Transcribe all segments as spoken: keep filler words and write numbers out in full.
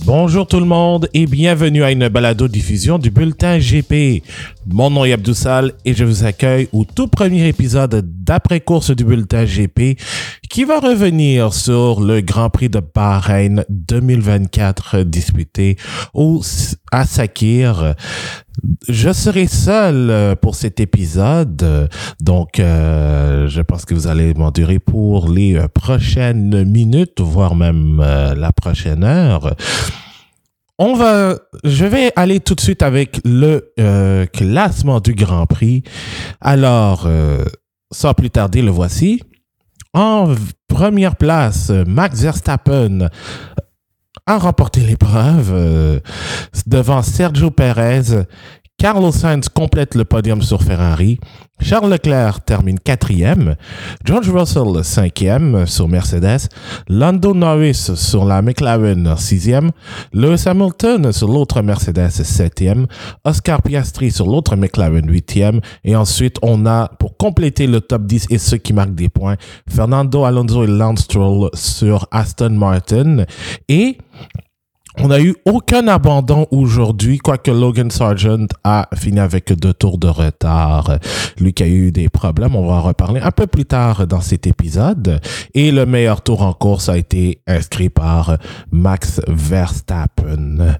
Bonjour tout le monde et bienvenue à une balado-diffusion du Bulletin G P. Mon nom est Abdou Sall et je vous accueille au tout premier épisode d'après-course du Bulletin G P qui va revenir sur le Grand Prix de Bahreïn deux mille vingt-quatre disputé au, à Sakhir. Je serai seul pour cet épisode, donc euh, je pense que vous allez m'endurer pour les prochaines minutes, voire même euh, la prochaine heure. On va, je vais aller tout de suite avec le euh, classement du Grand Prix. Alors, euh, sans plus tarder, le voici. En première place, Max Verstappen a remporté l'épreuve euh, devant Sergio Pérez. Carlos Sainz complète le podium sur Ferrari. Charles Leclerc termine quatrième. George Russell cinquième sur Mercedes. Lando Norris sur la McLaren sixième. Lewis Hamilton sur l'autre Mercedes septième. Oscar Piastri sur l'autre McLaren huitième. Et ensuite, on a, pour compléter le top dix et ceux qui marquent des points, Fernando Alonso et Lance Stroll sur Aston Martin. Et on n'a eu aucun abandon aujourd'hui, quoique Logan Sargent a fini avec deux tours de retard. Lui qui a eu des problèmes, on va en reparler un peu plus tard dans cet épisode. Et le meilleur tour en course a été inscrit par Max Verstappen.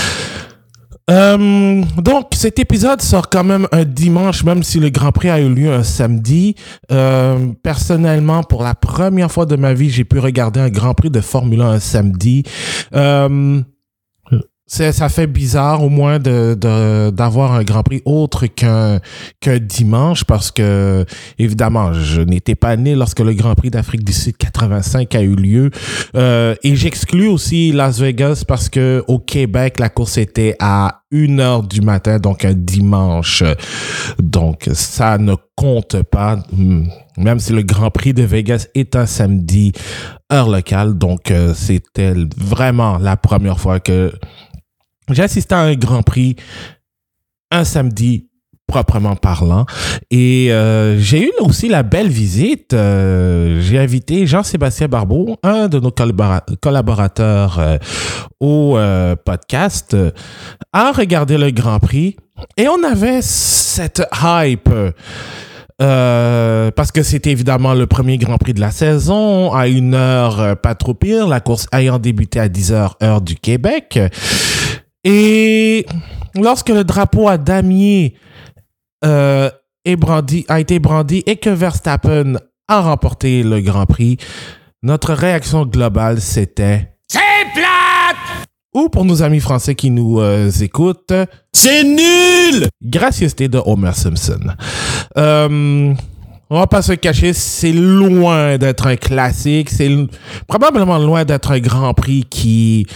Euh, donc, cet épisode sort quand même un dimanche, même si le Grand Prix a eu lieu un samedi. Euh, personnellement, pour la première fois de ma vie, j'ai pu regarder un Grand Prix de Formule un un samedi. Euh, c'est, ça fait bizarre, au moins, de, de, d'avoir un Grand Prix autre qu'un, qu'un dimanche, parce que, évidemment, je n'étais pas né lorsque le Grand Prix d'Afrique du Sud quatre-vingt-cinq a eu lieu. Euh, et j'exclus aussi Las Vegas parce que au Québec, la course était à une heure du matin, donc un dimanche. Donc, ça ne compte pas, même si le Grand Prix de Vegas est un samedi, heure locale. Donc, euh, c'était vraiment la première fois que j'ai assisté à un Grand Prix un samedi, proprement parlant. Et euh, j'ai eu aussi la belle visite. Euh, j'ai invité Jean-Sébastien Barbeau, un de nos collabora- collaborateurs euh, au euh, podcast, euh, à regarder le Grand Prix. Et on avait cette hype. Euh, parce que c'était évidemment le premier Grand Prix de la saison, à une heure euh, pas trop pire, la course ayant débuté à dix heures, heure du Québec. Et lorsque le drapeau à damier euh, est brandi, a été brandi et que Verstappen a remporté le Grand Prix, notre réaction globale, c'était « C'est plate !» Ou pour nos amis français qui nous euh, écoutent, « C'est nul !» Gracieuseté de Homer Simpson. Euh... On va pas se cacher, c'est loin d'être un classique, c'est l- probablement loin d'être un Grand Prix qui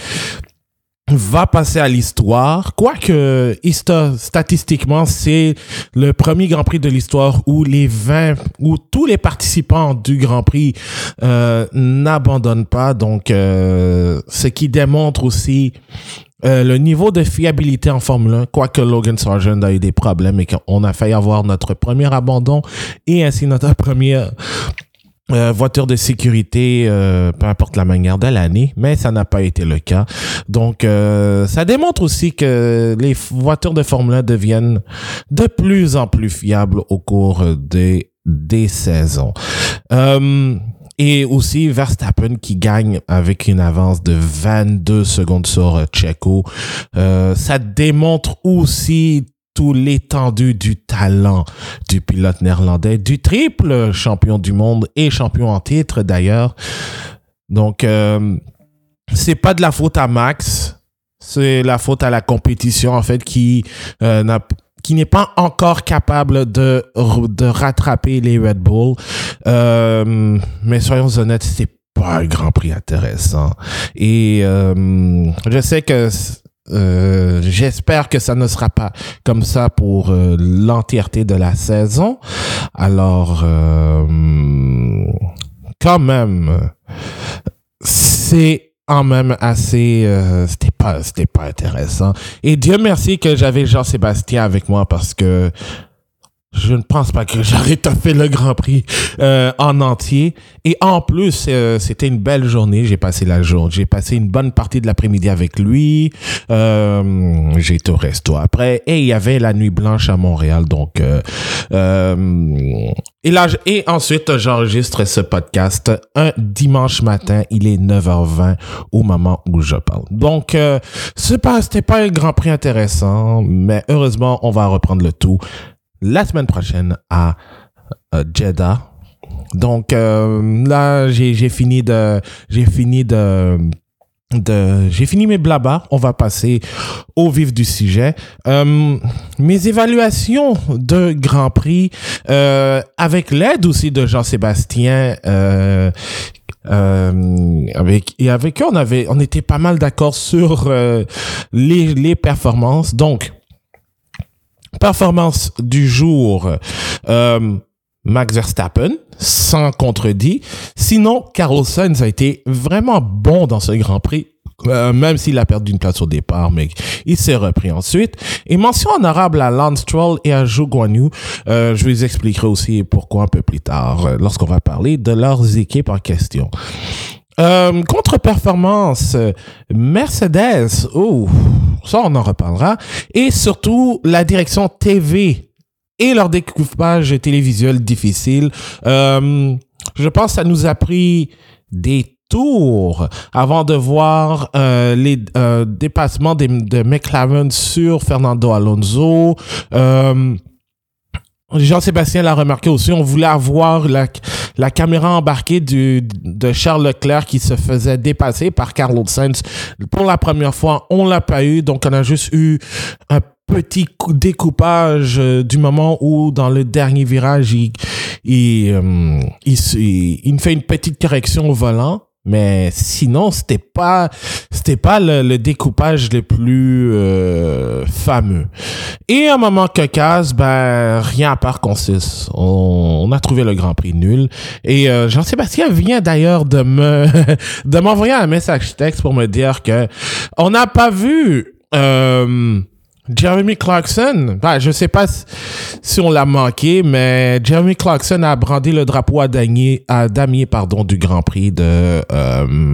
va passer à l'histoire, quoique histo- statistiquement, c'est le premier Grand Prix de l'histoire où les vingt, où tous les participants du Grand Prix euh, n'abandonnent pas, donc euh, ce qui démontre aussi Euh, le niveau de fiabilité en Formule un, quoique Logan Sargent a eu des problèmes et qu'on a failli avoir notre premier abandon et ainsi notre première euh, voiture de sécurité, euh, peu importe la manière de l'année, mais ça n'a pas été le cas. Donc, euh, ça démontre aussi que les voitures de Formule un deviennent de plus en plus fiables au cours des, des saisons. Euh, Et aussi Verstappen qui gagne avec une avance de vingt-deux secondes sur euh, Checo. Euh, ça démontre aussi tout l'étendue du talent du pilote néerlandais, du triple champion du monde et champion en titre d'ailleurs. Donc, euh, c'est pas de la faute à Max, c'est la faute à la compétition en fait qui euh, n'a qui n'est pas encore capable de, de rattraper les Red Bull. Euh, mais soyons honnêtes, c'est pas un Grand Prix intéressant. Et euh, je sais que euh, j'espère que ça ne sera pas comme ça pour euh, l'entièreté de la saison. Alors, euh, quand même, c'est quand même assez euh, c'était pas c'était pas intéressant et Dieu merci que j'avais Jean-Sébastien avec moi parce que je ne pense pas que j'aurais fait le Grand Prix euh, en entier. Et en plus, euh, c'était une belle journée. J'ai passé la journée, j'ai passé une bonne partie de l'après-midi avec lui. Euh, j'ai été au resto après. Et il y avait la nuit blanche à Montréal. Donc, euh, euh, et là, et ensuite, j'enregistre ce podcast un dimanche matin. Il est neuf heures vingt au moment où je parle. Donc, euh, c'est pas, c'était pas un Grand Prix intéressant, mais heureusement, on va reprendre le tout la semaine prochaine à euh, Jeddah. Donc euh, là, j'ai j'ai fini de j'ai fini de de j'ai fini mes blabas. On va passer au vif du sujet. Euh, mes évaluations de Grand Prix euh, avec l'aide aussi de Jean-Sébastien. Euh, Euh, avec et avec eux, on avait on était pas mal d'accord sur euh, les les performances. Donc performance du jour, euh, Max Verstappen, sans contredit. Sinon, Carlos Sainz a été vraiment bon dans ce Grand Prix, euh, même s'il a perdu une place au départ, mais il s'est repris ensuite. Et mention honorable à Lance Stroll et à Zhou Guanyu. Euh, je vous expliquerai aussi pourquoi un peu plus tard, euh, lorsqu'on va parler de leurs équipes en question. Euh, contre-performance, Mercedes, oh, ça on en reparlera, et surtout la direction T V et leur découpage télévisuel difficile. Euh, je pense que ça nous a pris des tours avant de voir euh, les euh, dépassements des, de McLaren sur Fernando Alonso. Euh, Jean-Sébastien l'a remarqué aussi, on voulait avoir la, la caméra embarquée du, de Charles Leclerc qui se faisait dépasser par Carlos Sainz. Pour la première fois, on l'a pas eu, donc on a juste eu un petit coup découpage euh, du moment où, dans le dernier virage, il, il, euh, il, il, il fait une petite correction au volant. Mais sinon, c'était pas, c'était pas le, le découpage le plus euh, fameux. Et à un moment cocasse, ben rien à part consiste. On, on a trouvé le Grand Prix nul. Et euh, Jean-Sébastien vient d'ailleurs de me, de m'envoyer un message texte pour me dire que on n'a pas vu. Euh, Jeremy Clarkson, ben, je sais pas si, si on l'a manqué, mais Jeremy Clarkson a brandi le drapeau à damier, à damier pardon, du Grand Prix de, euh,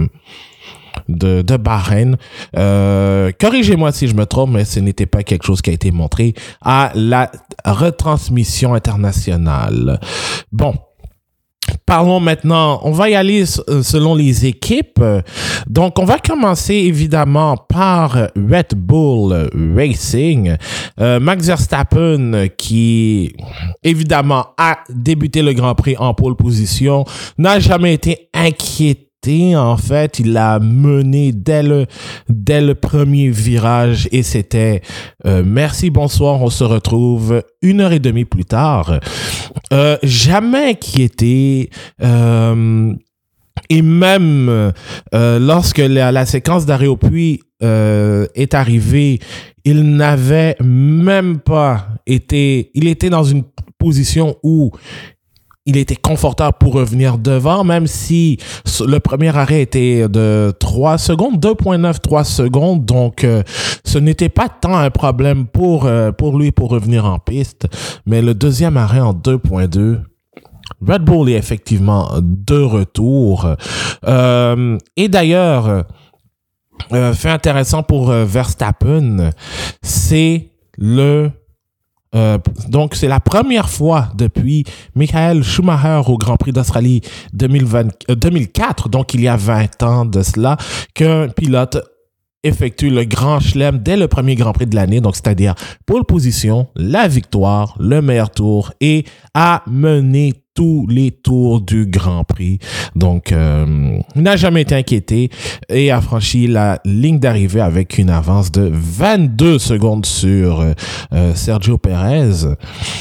de, de Bahreïn. Euh, corrigez-moi si je me trompe, mais ce n'était pas quelque chose qui a été montré à la retransmission internationale. Bon. Parlons maintenant, on va y aller selon les équipes. Donc, on va commencer évidemment par Red Bull Racing. Euh, Max Verstappen qui, évidemment, a débuté le Grand Prix en pole position, n'a jamais été inquiété. En fait, il l'a mené dès le, dès le premier virage et c'était euh, merci, bonsoir, on se retrouve une heure et demie plus tard. Euh, jamais inquiété. Euh, et même euh, lorsque la, la séquence d'arrêt au puits euh, est arrivée, il n'avait même pas été... Il était dans une position où il était confortable pour revenir devant, même si le premier arrêt était de trois secondes, deux virgule quatre-vingt-treize secondes. Donc, euh, ce n'était pas tant un problème pour, euh, pour lui pour revenir en piste. Mais le deuxième arrêt en deux virgule deux, Red Bull est effectivement de retour. Euh, et d'ailleurs, euh, fait intéressant pour euh, Verstappen, c'est le... Euh, donc, c'est la première fois depuis Michael Schumacher au Grand Prix d'Australie deux mille vingt, euh, deux mille quatre, donc il y a vingt ans de cela, qu'un pilote effectue le Grand Chelem dès le premier Grand Prix de l'année, donc c'est-à-dire pole position, la victoire, le meilleur tour et a mené tous les tours du Grand Prix. Donc, euh, il n'a jamais été inquiété et a franchi la ligne d'arrivée avec une avance de vingt-deux secondes sur euh, Sergio Perez.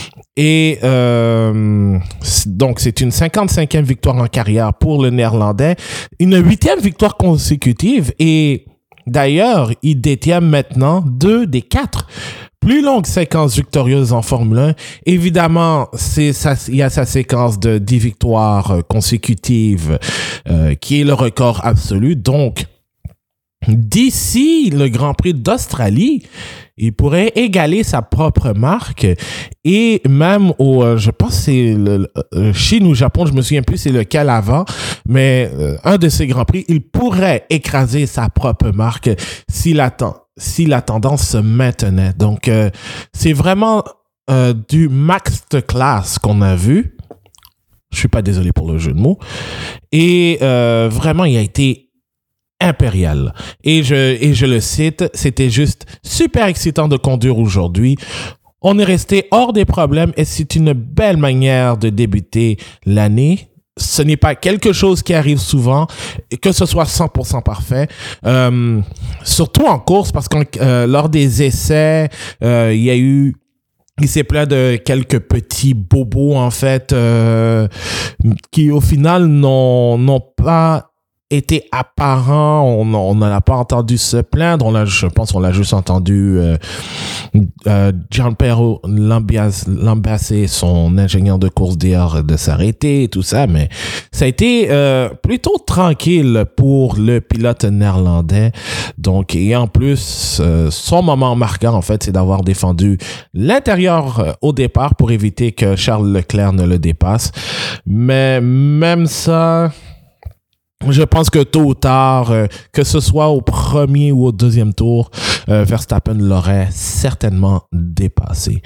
Et euh, donc, c'est une cinquante-cinquième victoire en carrière pour le Néerlandais, une huitième victoire consécutive et d'ailleurs, il détient maintenant deux des quatre plus longues séquences victorieuses en Formule un. Évidemment, c'est ça, il y a sa séquence de dix victoires consécutives euh, qui est le record absolu. Donc, d'ici le Grand Prix d'Australie, il pourrait égaler sa propre marque et même au, euh, je pense que c'est le, le Chine ou Japon, je me souviens plus c'est lequel avant, mais euh, un de ces Grands Prix, il pourrait écraser sa propre marque s'il attend, si la tendance se maintenait. Donc, euh, c'est vraiment euh, du masterclass qu'on a vu. Je suis pas désolé pour le jeu de mots. Et euh, vraiment, il a été impérial. Et je, et je le cite, c'était juste super excitant de conduire aujourd'hui. On est resté hors des problèmes et c'est une belle manière de débuter l'année. Ce n'est pas quelque chose qui arrive souvent, que ce soit cent pour cent parfait. Euh, surtout en course, parce que euh, lors des essais, euh, il y a eu il s'est plaint de quelques petits bobos, en fait, euh, qui, au final, n'ont, n'ont pas été apparent, on n'en a pas entendu se plaindre, on a, je pense qu'on l'a juste entendu euh, euh, Gianpiero Lambiase, son ingénieur de course, dire de s'arrêter et tout ça, mais ça a été euh, plutôt tranquille pour le pilote néerlandais. Donc, et en plus, euh, son moment marquant, en fait, c'est d'avoir défendu l'intérieur euh, au départ pour éviter que Charles Leclerc ne le dépasse. Mais même ça... Je pense que tôt ou tard, euh, que ce soit au premier ou au deuxième tour, euh, Verstappen l'aurait certainement dépassé.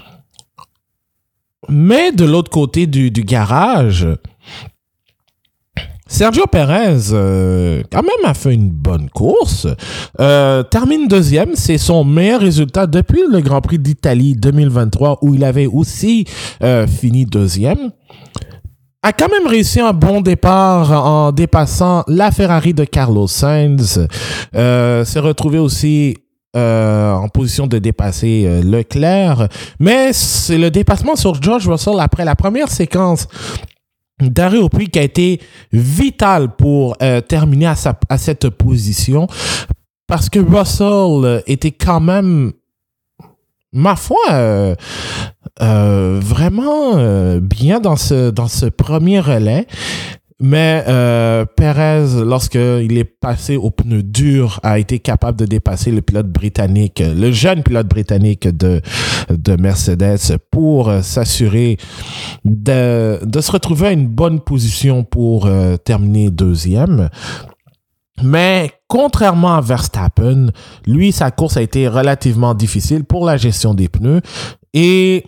Mais de l'autre côté du, du garage, Sergio Perez, euh, quand même, a fait une bonne course. Euh, termine deuxième, c'est son meilleur résultat depuis le Grand Prix d'Italie deux mille vingt-trois où il avait aussi euh, fini deuxième. A quand même réussi un bon départ en dépassant la Ferrari de Carlos Sainz. Euh, s'est retrouvé aussi euh, en position de dépasser euh, Leclerc. Mais c'est le dépassement sur George Russell après la première séquence d'arrêt au puits qui a été vital pour euh, terminer à, sa, à cette position. Parce que Russell était quand même, ma foi, euh, euh, vraiment euh, bien dans ce, dans ce premier relais. Mais euh, Perez, lorsqu'il est passé au pneu dur, a été capable de dépasser le pilote britannique, le jeune pilote britannique de, de Mercedes pour euh, s'assurer de, de se retrouver à une bonne position pour euh, terminer deuxième. Mais contrairement à Verstappen, lui, sa course a été relativement difficile pour la gestion des pneus. Et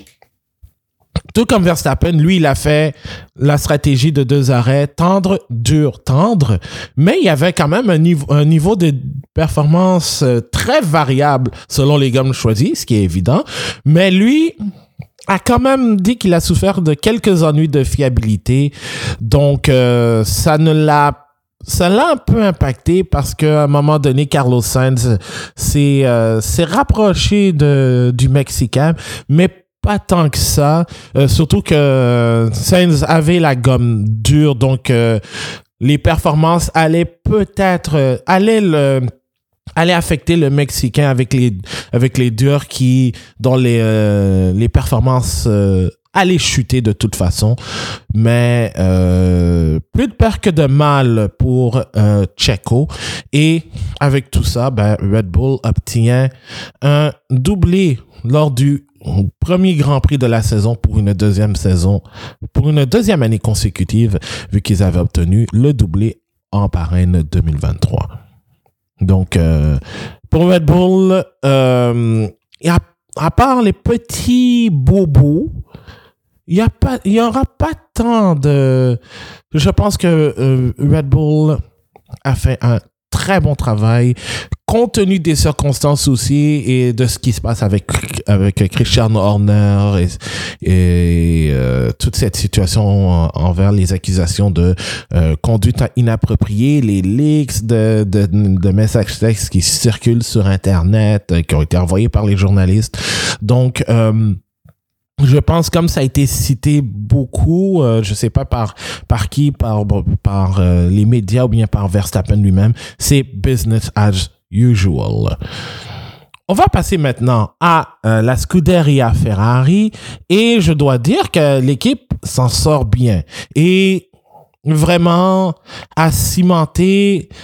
tout comme Verstappen, lui, il a fait la stratégie de deux arrêts, tendre, dur, tendre. Mais il y avait quand même un niveau, un niveau de performance très variable selon les gommes choisies, ce qui est évident. Mais lui a quand même dit qu'il a souffert de quelques ennuis de fiabilité. Donc, euh, ça ne l'a Ça l'a un peu impacté parce qu'à un moment donné, Carlos Sainz s'est, euh, s'est rapproché de, du Mexicain, mais pas tant que ça. Euh, surtout que euh, Sainz avait la gomme dure, donc euh, les performances allaient peut-être, euh, allaient le... allait affecter le Mexicain avec les, avec les durs qui, dont les, euh, les performances euh, allaient chuter de toute façon. Mais euh, plus de peur que de mal pour euh, Checo. Et avec tout ça, ben, Red Bull obtient un doublé lors du premier Grand Prix de la saison pour une deuxième saison, pour une deuxième année consécutive, vu qu'ils avaient obtenu le doublé en Bahreïn deux mille vingt-trois. Donc, euh, pour Red Bull, euh, y a, à part les petits bobos, il n'y aura pas tant de... Je pense que euh, Red Bull a fait un très bon travail, compte tenu des circonstances aussi et de ce qui se passe avec, avec Christian Horner et, et euh, toute cette situation en, envers les accusations de euh, conduite inappropriée, les leaks de, de, de messages textes qui circulent sur Internet, euh, qui ont été envoyés par les journalistes. Donc, euh, je pense, comme ça a été cité beaucoup, euh, je sais pas par par qui, par par euh, les médias ou bien par Verstappen lui-même, c'est business as usual. On va passer maintenant à euh, la Scuderia Ferrari et je dois dire que l'équipe s'en sort bien et vraiment a cimenté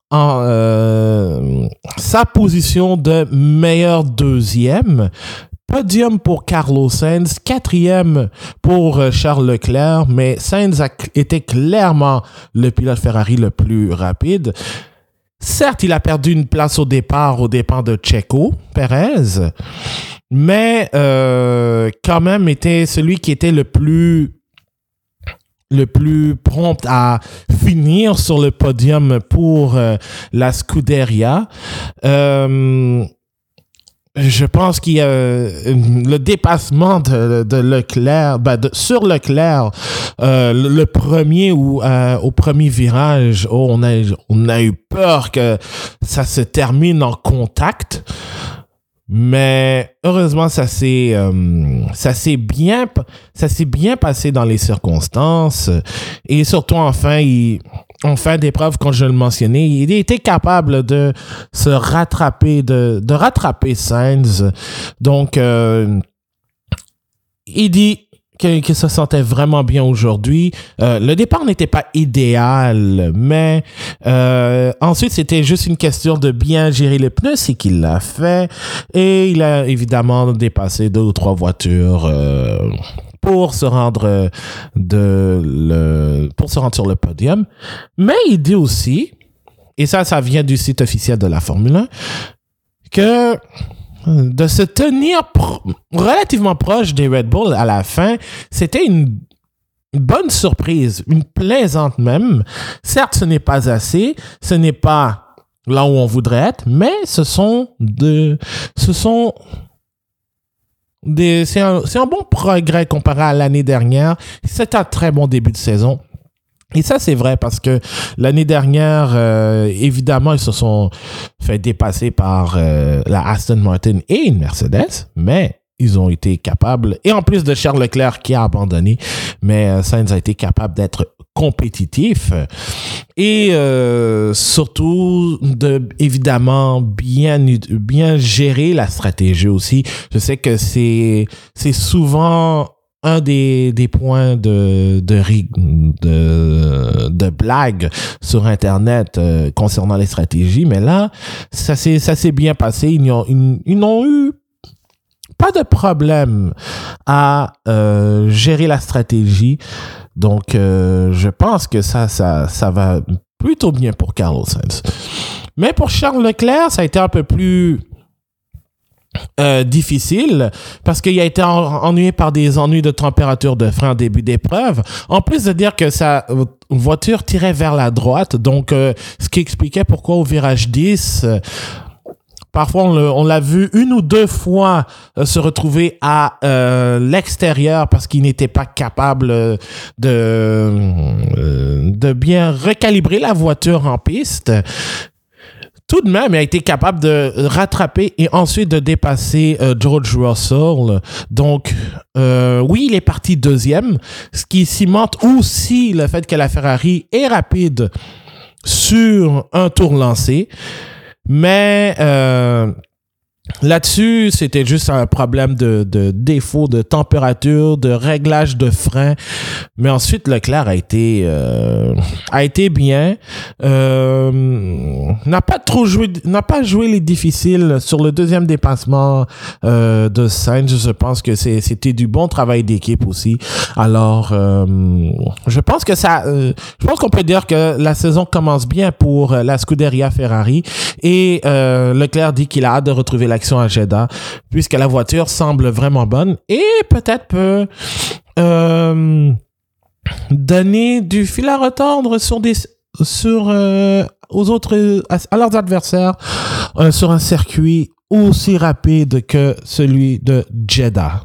en euh, sa position de meilleur deuxième. Podium pour Carlos Sainz, quatrième pour Charles Leclerc, mais Sainz a été clairement le pilote Ferrari le plus rapide. Certes, il a perdu une place au départ aux dépens de Checo Pérez, mais euh, quand même était celui qui était le plus le plus prompt à finir sur le podium pour euh, la Scuderia. Euh, Je pense qu'il y a le dépassement de, de Leclerc, ben de, sur Leclerc, euh, le, le premier ou euh, au premier virage, oh, on a on a eu peur que ça se termine en contact, mais heureusement ça s'est euh, ça s'est bien ça s'est bien passé dans les circonstances et surtout enfin il en fin d'épreuve, comme je le mentionnais, il était capable de se rattraper, de, de rattraper Sainz. Donc, euh, il dit qu'il que se sentait vraiment bien aujourd'hui. Euh, le départ n'était pas idéal, mais euh, ensuite, c'était juste une question de bien gérer les pneus, c'est qu'il l'a fait. Et il a évidemment dépassé deux ou trois voitures euh, pour se rendre de le, pour se rendre sur le podium. Mais il dit aussi, et ça, ça vient du site officiel de la Formule un, que de se tenir pro- relativement proche des Red Bull à la fin, c'était une bonne surprise, une plaisante même. Certes, ce n'est pas assez, ce n'est pas là où on voudrait être, mais ce sont de, ce sont Des, c'est, un, c'est un bon progrès comparé à l'année dernière. C'est un très bon début de saison. Et ça, c'est vrai parce que l'année dernière, euh, évidemment, ils se sont fait dépasser par euh, la Aston Martin et une Mercedes, mais ils ont été capables, et en plus de Charles Leclerc qui a abandonné, mais euh, Sainz a été capable d'être compétitif et euh, surtout de évidemment bien bien gérer la stratégie aussi. Je sais que c'est c'est souvent un des des points de de de, de blague sur internet euh, concernant les stratégies, mais là ça s'est ça s'est bien passé. Ils ont ils, ils n'ont eu pas de problème à euh, gérer la stratégie. Donc, euh, je pense que ça, ça, ça va plutôt bien pour Carlos Sainz. Mais pour Charles Leclerc, ça a été un peu plus euh, difficile parce qu'il a été en, ennuyé par des ennuis de température de frein en début d'épreuve. En plus de dire que sa voiture tirait vers la droite, donc euh, ce qui expliquait pourquoi au virage dix... Euh, Parfois, on, le, on l'a vu une ou deux fois euh, se retrouver à euh, l'extérieur parce qu'il n'était pas capable euh, de, euh, de bien recalibrer la voiture en piste. Tout de même, il a été capable de rattraper et ensuite de dépasser euh, George Russell. Donc, euh, oui, il est parti deuxième, ce qui cimente aussi le fait que la Ferrari est rapide sur un tour lancé. Mais euh, là-dessus, c'était juste un problème de, de défaut de température, de réglage de frein. Mais ensuite, Leclerc a été euh, a été bien. Euh, n'a pas trop joué, n'a pas joué les difficiles sur le deuxième dépassement euh, de Sainz. Je pense que c'est, c'était du bon travail d'équipe aussi. Alors, euh, je pense que ça, euh, je pense qu'on peut dire que la saison commence bien pour la Scuderia Ferrari. Et euh, Leclerc dit qu'il a hâte de retrouver l'action à Jeddah, puisque la voiture semble vraiment bonne et peut-être peut euh, donner du fil à retordre sur des sur euh, aux autres à, à leurs adversaires euh, sur un circuit aussi rapide que celui de Jeddah.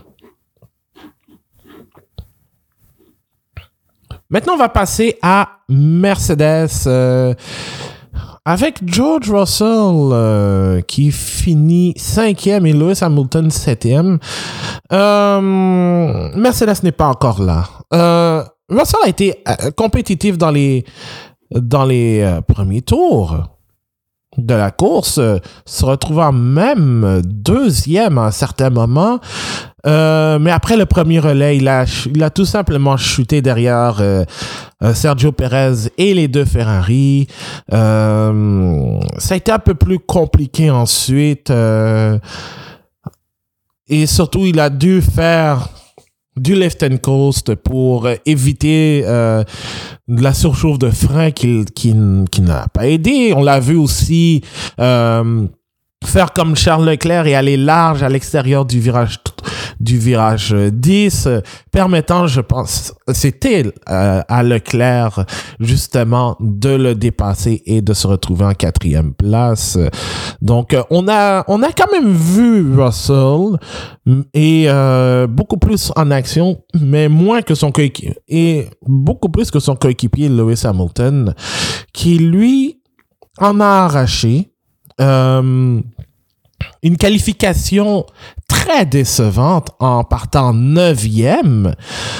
Maintenant, on va passer à Mercedes. Euh, Avec George Russell euh, qui finit cinquième et Lewis Hamilton septième, euh, Mercedes n'est pas encore là. Euh, Russell a été euh, compétitif dans les dans les euh, premiers tours de la course, euh, se retrouvant même deuxième à un certain moment. Euh, mais après le premier relais, il a, il a tout simplement chuté derrière euh, euh, Sergio Perez et les deux Ferrari. Euh, ça a été un peu plus compliqué ensuite. Euh, et surtout, il a dû faire du left and coast pour éviter euh, de la surchauffe de frein qui, qui, qui n'a pas aidé. On l'a vu aussi euh, faire comme Charles Leclerc et aller large à l'extérieur du virage du virage dix, permettant, je pense, c'était euh, à Leclerc justement de le dépasser et de se retrouver en quatrième place. Donc, on a on a quand même vu Russell et euh, beaucoup plus en action, mais moins que son coéquipier et beaucoup plus que son coéquipier Lewis Hamilton, qui lui en a arraché. Euh, Une qualification très décevante en partant neuvième,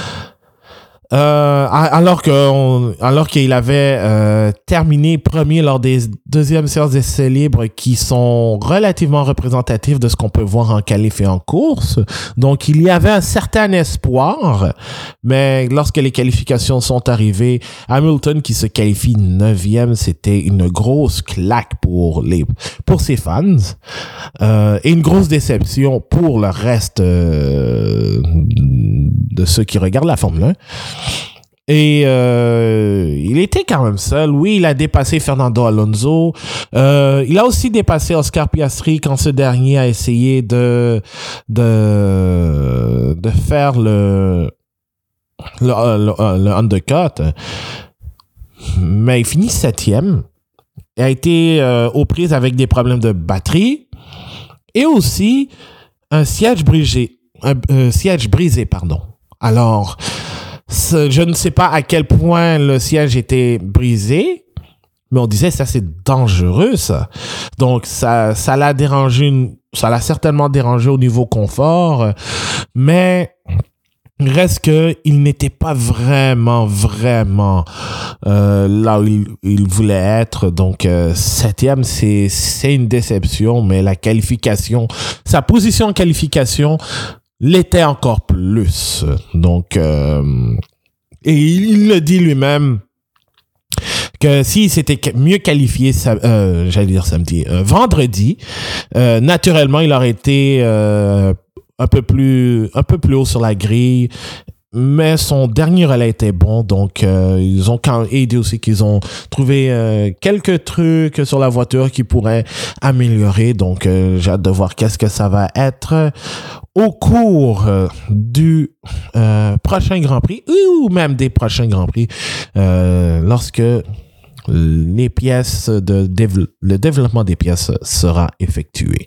euh, alors que on, alors qu'il avait euh, terminé premier lors des deuxièmes séances d'essais libres qui sont relativement représentatives de ce qu'on peut voir en qualif et en course. Donc, il y avait un certain espoir, mais lorsque les qualifications sont arrivées, Hamilton qui se qualifie neuvième, c'était une grosse claque pour les pour ses fans euh, et une grosse déception pour le reste euh, de ceux qui regardent la Formule un. Et euh, il était quand même seul. Oui, il a dépassé Fernando Alonso. Euh, il a aussi dépassé Oscar Piastri quand ce dernier a essayé de de de faire le le, le, le undercut. Mais il finit septième. Il a été euh, aux prises avec des problèmes de batterie et aussi un siège brisé. Un, un siège brisé, pardon. Alors, je ne sais pas à quel point le siège était brisé, mais on disait ça c'est dangereux ça. Donc ça ça l'a dérangé, ça l'a certainement dérangé au niveau confort, mais reste que il n'était pas vraiment vraiment euh, là où il, il voulait être. Donc euh, septième c'est c'est une déception, mais la qualification, sa position en qualification l'était encore plus. Donc, euh, et il, il le dit lui-même que s'il s'était mieux qualifié, euh, j'allais dire samedi, euh, vendredi, euh, naturellement, il aurait été euh, un peu plus, un peu plus haut sur la grille. Mais son dernier relais était bon, donc euh, ils ont quand aidé aussi qu'ils ont trouvé euh, quelques trucs sur la voiture qui pourraient améliorer. Donc euh, j'ai hâte de voir qu'est-ce que ça va être au cours euh, du euh, prochain Grand Prix ou même des prochains Grands Prix euh, lorsque les pièces de dév- le développement des pièces sera effectué.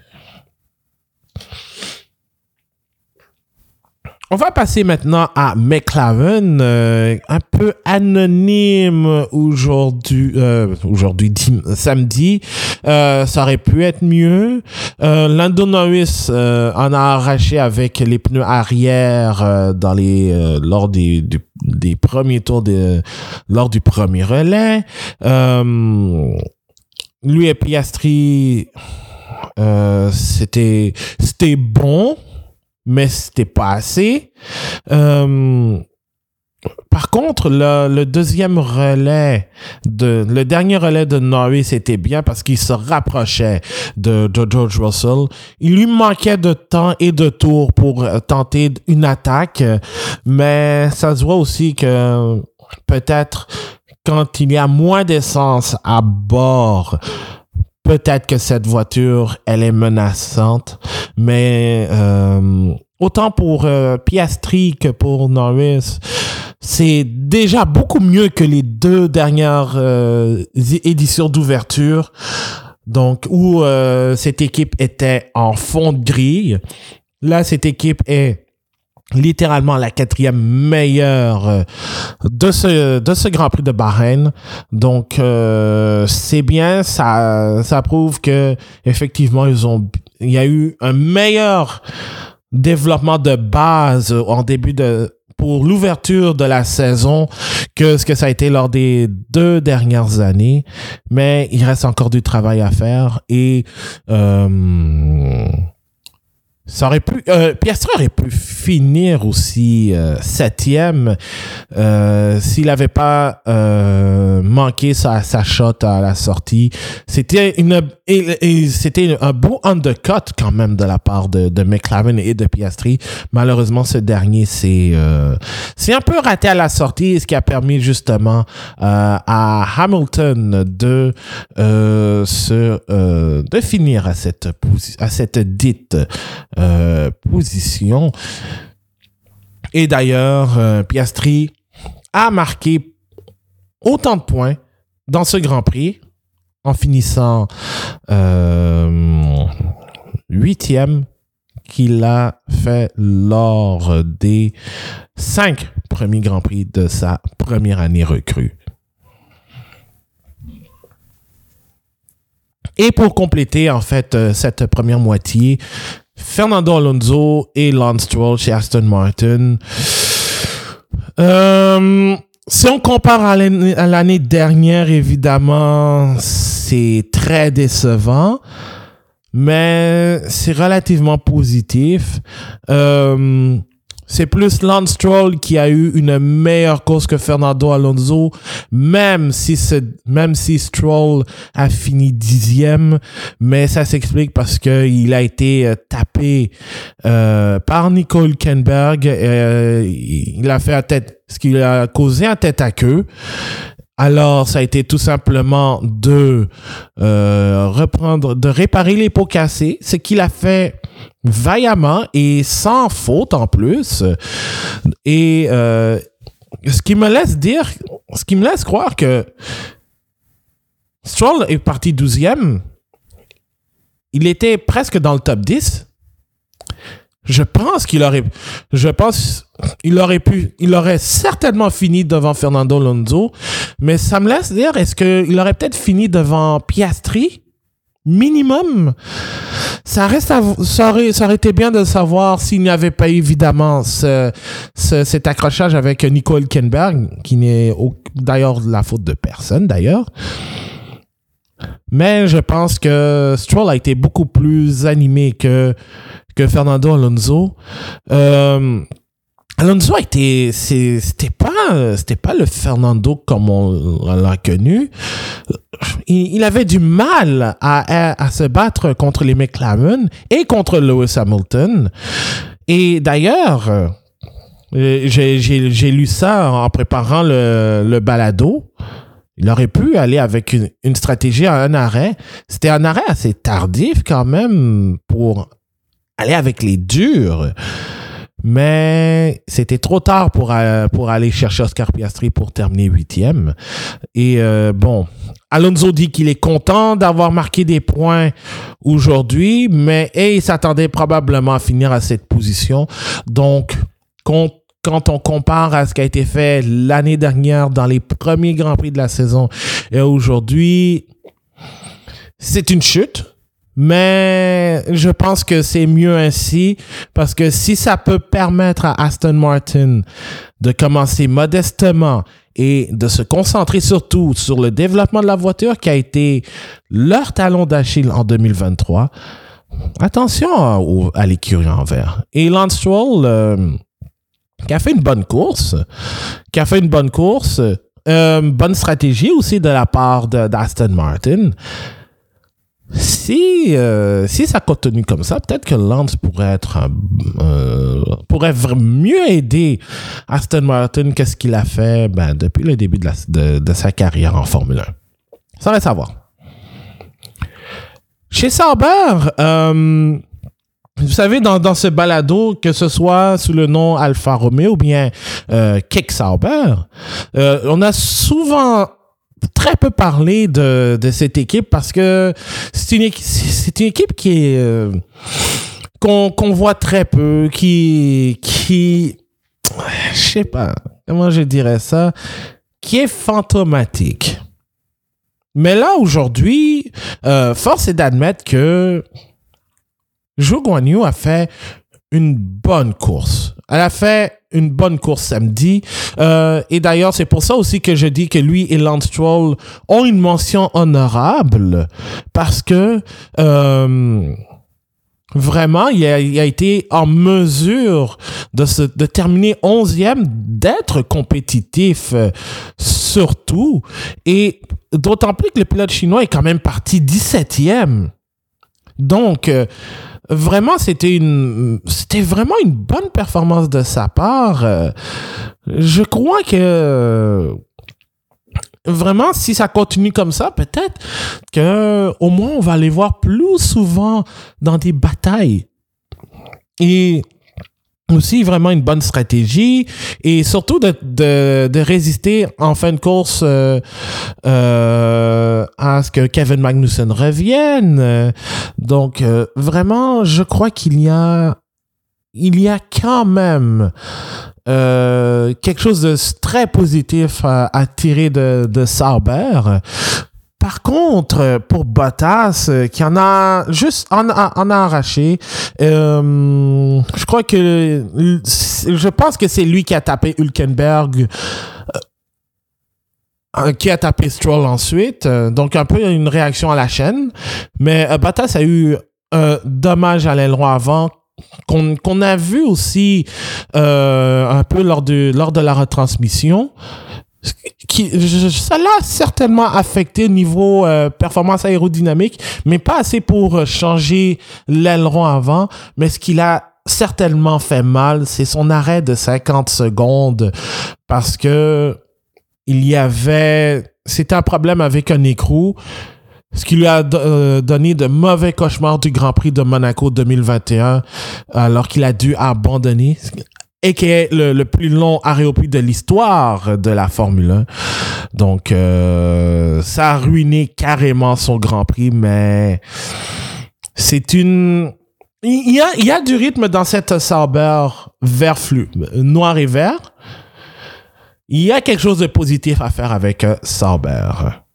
On va passer maintenant à McLaren, euh, un peu anonyme aujourd'hui, euh, aujourd'hui dim- samedi. Euh, ça aurait pu être mieux. Euh, Lando Norris euh, en a arraché avec les pneus arrière euh, dans les euh, lors des, des des premiers tours de lors du premier relais. Euh, lui et Piastri, euh, c'était c'était bon, mais c'était pas assez. Euh, par contre, le, le deuxième relais, de, le dernier relais de Norris était bien parce qu'il se rapprochait de, de George Russell. Il lui manquait de temps et de tours pour tenter une attaque, mais ça se voit aussi que peut-être quand il y a moins d'essence à bord, peut-être que cette voiture, elle est menaçante, mais euh, autant pour euh, Piastri que pour Norris, c'est déjà beaucoup mieux que les deux dernières euh, éditions d'ouverture, donc où euh, cette équipe était en fond de grille. Là, cette équipe est littéralement la quatrième meilleure de ce de ce Grand Prix de Bahreïn. Donc euh, c'est bien, ça ça prouve que effectivement ils ont il y a eu un meilleur développement de base en début de pour l'ouverture de la saison que ce que ça a été lors des deux dernières années, mais il reste encore du travail à faire et euh, Ça aurait pu, euh, Piastri aurait pu finir aussi euh, septième euh, s'il n'avait pas euh, manqué sa, sa shot à la sortie. C'était une et, et c'était un beau undercut quand même de la part de, de McLaren et de Piastri. Malheureusement, ce dernier c'est euh, c'est un peu raté à la sortie, ce qui a permis justement euh, à Hamilton de euh, se euh, de finir à cette posi- à cette dite Euh, position. Et d'ailleurs, euh, Piastri a marqué autant de points dans ce Grand Prix en finissant euh, huitième qu'il a fait lors des cinq premiers Grands Prix de sa première année recrue. Et pour compléter en fait euh, cette première moitié, Fernando Alonso et Lance Stroll chez Aston Martin. Euh, si on compare à l'année, à l'année dernière, évidemment, c'est très décevant, mais c'est relativement positif. Euh, C'est plus Lance Stroll qui a eu une meilleure course que Fernando Alonso, même si ce, même si Stroll a fini dixième, mais ça s'explique parce que il a été euh, tapé euh, par Nico Hülkenberg. Euh, il a fait à tête, ce qui a causé un tête à queue. Alors, ça a été tout simplement de euh, reprendre, de réparer les pots cassés, ce qu'il a fait vaillamment et sans faute en plus. Et euh, ce qui me laisse dire, ce qui me laisse croire que Stroll est parti douzième, il était presque dans le top dix. Je pense qu'il aurait, je pense, il aurait pu, il aurait certainement fini devant Fernando Alonso, mais ça me laisse dire, est-ce qu'il aurait peut-être fini devant Piastri? Minimum. Ça reste à, ça aurait, ça aurait été bien de savoir s'il n'y avait pas eu, évidemment, ce, ce, cet accrochage avec Nico Hülkenberg, qui n'est au, d'ailleurs la faute de personne, d'ailleurs. Mais je pense que Stroll a été beaucoup plus animé que, que Fernando Alonso. Euh, Alonso a été, c'est, c'était pas, c'était pas le Fernando comme on l'a connu. Il, il avait du mal à, à, à se battre contre les McLaren et contre Lewis Hamilton. Et d'ailleurs, j'ai, j'ai, j'ai lu ça en préparant le, le balado. Il aurait pu aller avec une, une stratégie à un arrêt. C'était un arrêt assez tardif quand même pour aller avec les durs. Mais c'était trop tard pour, euh, pour aller chercher Oscar Piastri pour terminer huitième. Et euh, bon, Alonso dit qu'il est content d'avoir marqué des points aujourd'hui, mais et il s'attendait probablement à finir à cette position. Donc, quand, quand on compare à ce qui a été fait l'année dernière dans les premiers Grands Prix de la saison et aujourd'hui, c'est une chute. Mais je pense que c'est mieux ainsi parce que si ça peut permettre à Aston Martin de commencer modestement et de se concentrer surtout sur le développement de la voiture qui a été leur talon d'Achille en deux mille vingt-trois, attention à, à l'écurie en vert. Et Lance Stroll, euh, qui a fait une bonne course, qui a fait une bonne course, euh, bonne stratégie aussi de la part de, d'Aston Martin. Si, euh, si ça continue comme ça, peut-être que Lance pourrait être un, euh, pourrait mieux aider Aston Martin que ce qu'il a fait ben, depuis le début de, la, de, de sa carrière en Formule un. Ça reste à voir. Chez Sauber, euh, vous savez, dans, dans ce balado, que ce soit sous le nom Alfa Romeo ou bien euh, Kick Sauber, euh, on a souvent très peu parlé de, de cette équipe parce que c'est une, c'est une équipe qui est euh, qu'on, qu'on voit très peu, qui qui je sais pas comment je dirais ça, qui est fantomatique. Mais là aujourd'hui, euh, force est d'admettre que Zhou Guanyu a fait une bonne course. Elle a fait une bonne course samedi. Euh, et d'ailleurs, c'est pour ça aussi que je dis que lui et Lance Stroll ont une mention honorable parce que euh, Vraiment, il a, il a été en mesure de, se, de terminer onzième, d'être compétitif euh, surtout. Et d'autant plus que le pilote chinois est quand même parti dix-septième. Donc, euh, vraiment, c'était une, c'était vraiment une bonne performance de sa part. Euh, je crois que... Euh, Vraiment, si ça continue comme ça, peut-être que au moins on va les voir plus souvent dans des batailles. Et aussi vraiment une bonne stratégie et surtout de, de, de résister en fin de course euh, euh, à ce que Kevin Magnussen revienne. Donc euh, vraiment, je crois qu'il y a il y a quand même Euh, quelque chose de très positif à, à tirer de, de Sauber. Par contre, pour Bottas, qui en a juste en a, en a arraché, euh, je crois que je pense que c'est lui qui a tapé Hülkenberg, euh, qui a tapé Stroll ensuite. Donc un peu une réaction à la chaîne. Mais euh, Bottas a eu un dommage à l'aileron avant. Qu'on, qu'on a vu aussi euh, un peu lors de, lors de la retransmission, qui, je, ça l'a certainement affecté niveau euh, performance aérodynamique, mais pas assez pour changer l'aileron avant. Mais ce qu'il a certainement fait mal, c'est son arrêt de cinquante secondes, parce que il y avait, c'était un problème avec un écrou, ce qui lui a euh, donné de mauvais cauchemars du Grand Prix de Monaco deux mille vingt et un, alors qu'il a dû abandonner, et qui est le, le plus long arrêt au puits de l'histoire de la Formule un. Donc, euh, ça a ruiné carrément son Grand Prix, mais c'est une... Il y a, il y a du rythme dans cette Sauber vert flu, noir et vert. Il y a quelque chose de positif à faire avec euh, Sauber.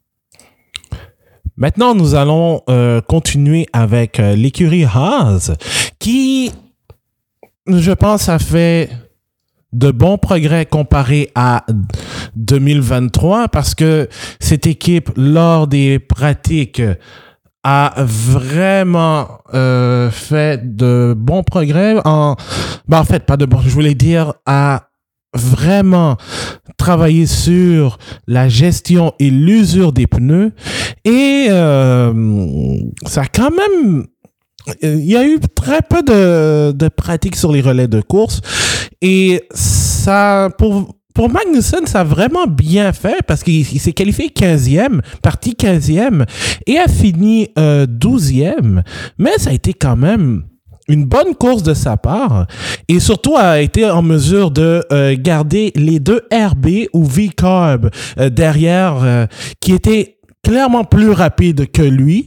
Maintenant, nous allons euh, continuer avec euh, l'écurie Haas, qui, je pense, a fait de bons progrès comparé à deux mille vingt-trois, parce que cette équipe, lors des pratiques, a vraiment euh, fait de bons progrès. En, ben en fait, pas de bons, je voulais dire, a vraiment travailler sur la gestion et l'usure des pneus, et euh, ça a quand même, il y a eu très peu de, de pratiques sur les relais de course, et ça, pour Pour Magnussen, ça a vraiment bien fait, parce qu'il il s'est qualifié quinzième, parti quinzième, et a fini euh, douzième, mais ça a été quand même une bonne course de sa part, et surtout a été en mesure de euh, garder les deux R B ou V-Carb euh, derrière, euh, qui étaient clairement plus rapides que lui.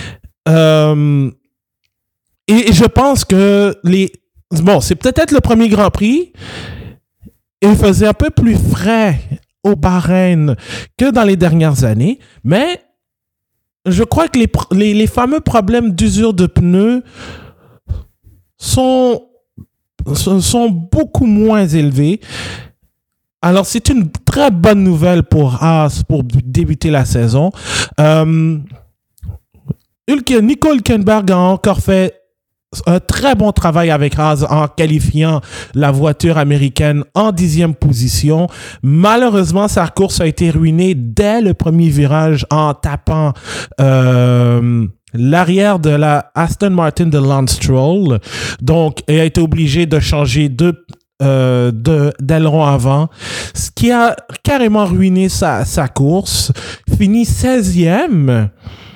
Euh, et, et je pense que les... Bon, c'est peut-être le premier Grand Prix, et il faisait un peu plus frais au Bahreïn que dans les dernières années, mais je crois que les, les, les fameux problèmes d'usure de pneus sont, sont beaucoup moins élevés. Alors, c'est une très bonne nouvelle pour Haas pour débuter la saison. Euh, Hülken, Nico Hülkenberg a encore fait un très bon travail avec Haas en qualifiant la voiture américaine en dixième position. Malheureusement, sa course a été ruinée dès le premier virage en tapant euh, l'arrière de la Aston Martin de Lance Stroll. Donc, il a été obligé de changer deux euh, de, d'aileron avant, ce qui a carrément ruiné sa, sa course. Fini seizième.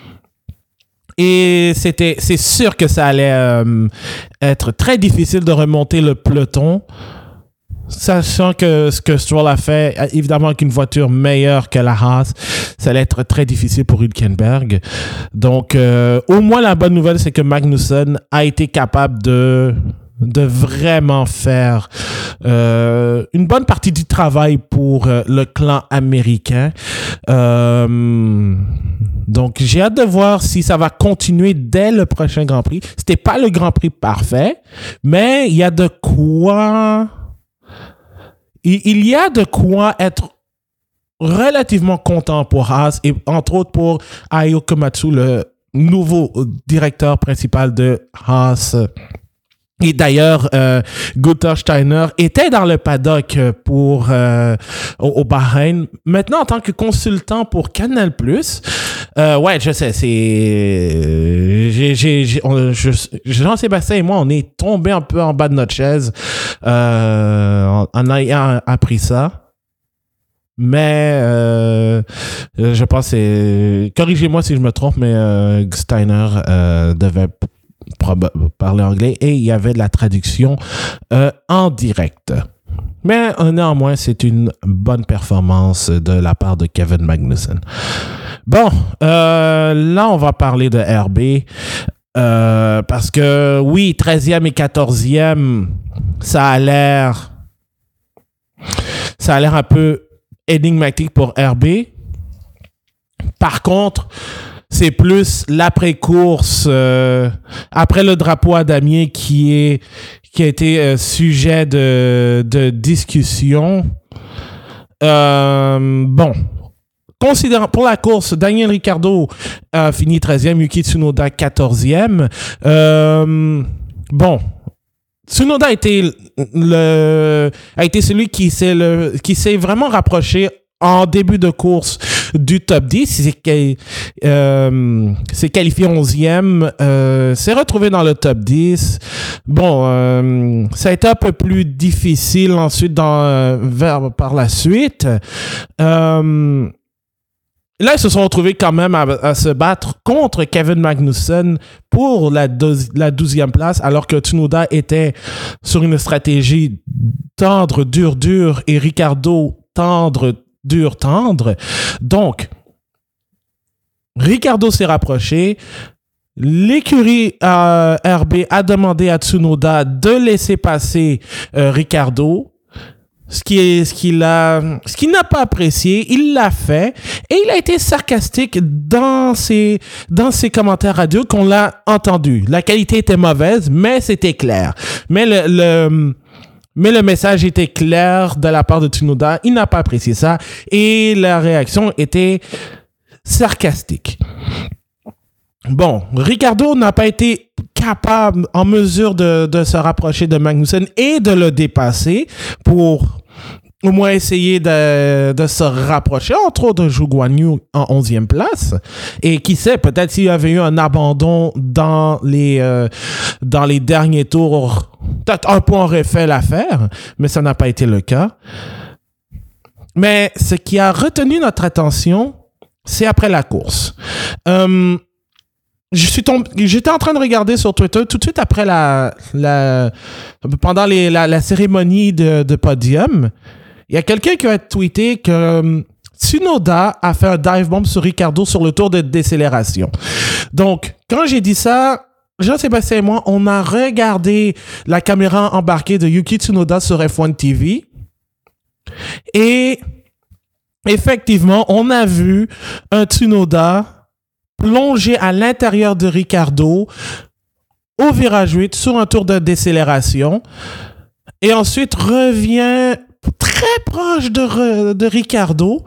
Et c'était, c'est sûr que ça allait euh, être très difficile de remonter le peloton, sachant que ce que Stroll a fait, évidemment avec une voiture meilleure que la Haas, ça allait être très difficile pour Hülkenberg. Donc, euh, au moins la bonne nouvelle, c'est que Magnussen a été capable de de vraiment faire euh, une bonne partie du travail pour euh, le clan américain. Euh, donc, j'ai hâte de voir si ça va continuer dès le prochain Grand Prix. C'était pas le Grand Prix parfait, mais il y a de quoi... Il, il y a de quoi être relativement content pour Haas et entre autres pour Ayao Komatsu, le nouveau directeur principal de Haas. Et d'ailleurs, euh, Gunther Steiner était dans le paddock pour euh, au, au Bahreïn. Maintenant, en tant que consultant pour Canal+, euh, ouais, je sais, c'est j'ai, j'ai, j'ai, on, je, Jean-Sébastien et moi, on est tombés un peu en bas de notre chaise euh, en, en ayant appris ça. Mais euh, je pense, que corrigez-moi si je me trompe, mais euh, Steiner euh, devait Proba- parler anglais et il y avait de la traduction euh, en direct. Mais euh, néanmoins, c'est une bonne performance de la part de Kevin Magnussen. Bon, euh, là, on va parler de R B euh, parce que oui, treizième et quatorzième, ça a l'air ça a l'air un peu énigmatique pour R B. Par contre, c'est plus l'après-course, euh, après le drapeau à damier qui est qui a été euh, sujet de, de discussion. Euh, bon, considérant pour la course, Daniel Ricciardo a fini treizième, Yuki Tsunoda quatorzième. Euh, bon. Tsunoda a été le a été celui qui s'est le qui s'est vraiment rapproché en début de course du top dix. Il s'est, euh, s'est qualifié onzième, euh, s'est retrouvé dans le top dix. Bon, euh, ça a été un peu plus difficile ensuite dans, euh, vers, par la suite. Euh, Là, ils se sont retrouvés quand même à, à se battre contre Kevin Magnussen pour la, douze, la douzième place, alors que Tsunoda était sur une stratégie tendre, dur, dur, et Ricciardo tendre, dur, tendre. Donc, Ricciardo s'est rapproché. L'écurie euh, R B a demandé à Tsunoda de laisser passer euh, Ricciardo. Ce qui est, ce qu'il a, ce qu'il n'a pas apprécié, il l'a fait et il a été sarcastique dans ses, dans ses commentaires radio qu'on l'a entendu. La qualité était mauvaise, mais c'était clair. Mais le, le, mais le message était clair de la part de Tsunoda. Il n'a pas apprécié ça et la réaction était sarcastique. Bon, Ricciardo n'a pas été capable, en mesure de, de se rapprocher de Magnussen et de le dépasser pour au moins essayer de, de se rapprocher, entre autres de Zhou Guanyu en onzième place. Et qui sait, peut-être s'il y avait eu un abandon dans les, euh, dans les derniers tours, peut-être un point aurait fait l'affaire, mais ça n'a pas été le cas. Mais ce qui a retenu notre attention, c'est après la course. Euh, Je suis tombé, j'étais en train de regarder sur Twitter tout de suite après la, la pendant les, la, la cérémonie de, de podium. Il y a quelqu'un qui a tweeté que um, Tsunoda a fait un dive bomb sur Ricciardo sur le tour de décélération. Donc, quand j'ai dit ça, Jean-Sébastien et moi, on a regardé la caméra embarquée de Yuki Tsunoda sur F un T V et effectivement, on a vu un Tsunoda plongé à l'intérieur de Ricciardo au virage huit sur un tour de décélération et ensuite revient très proche de, de Ricciardo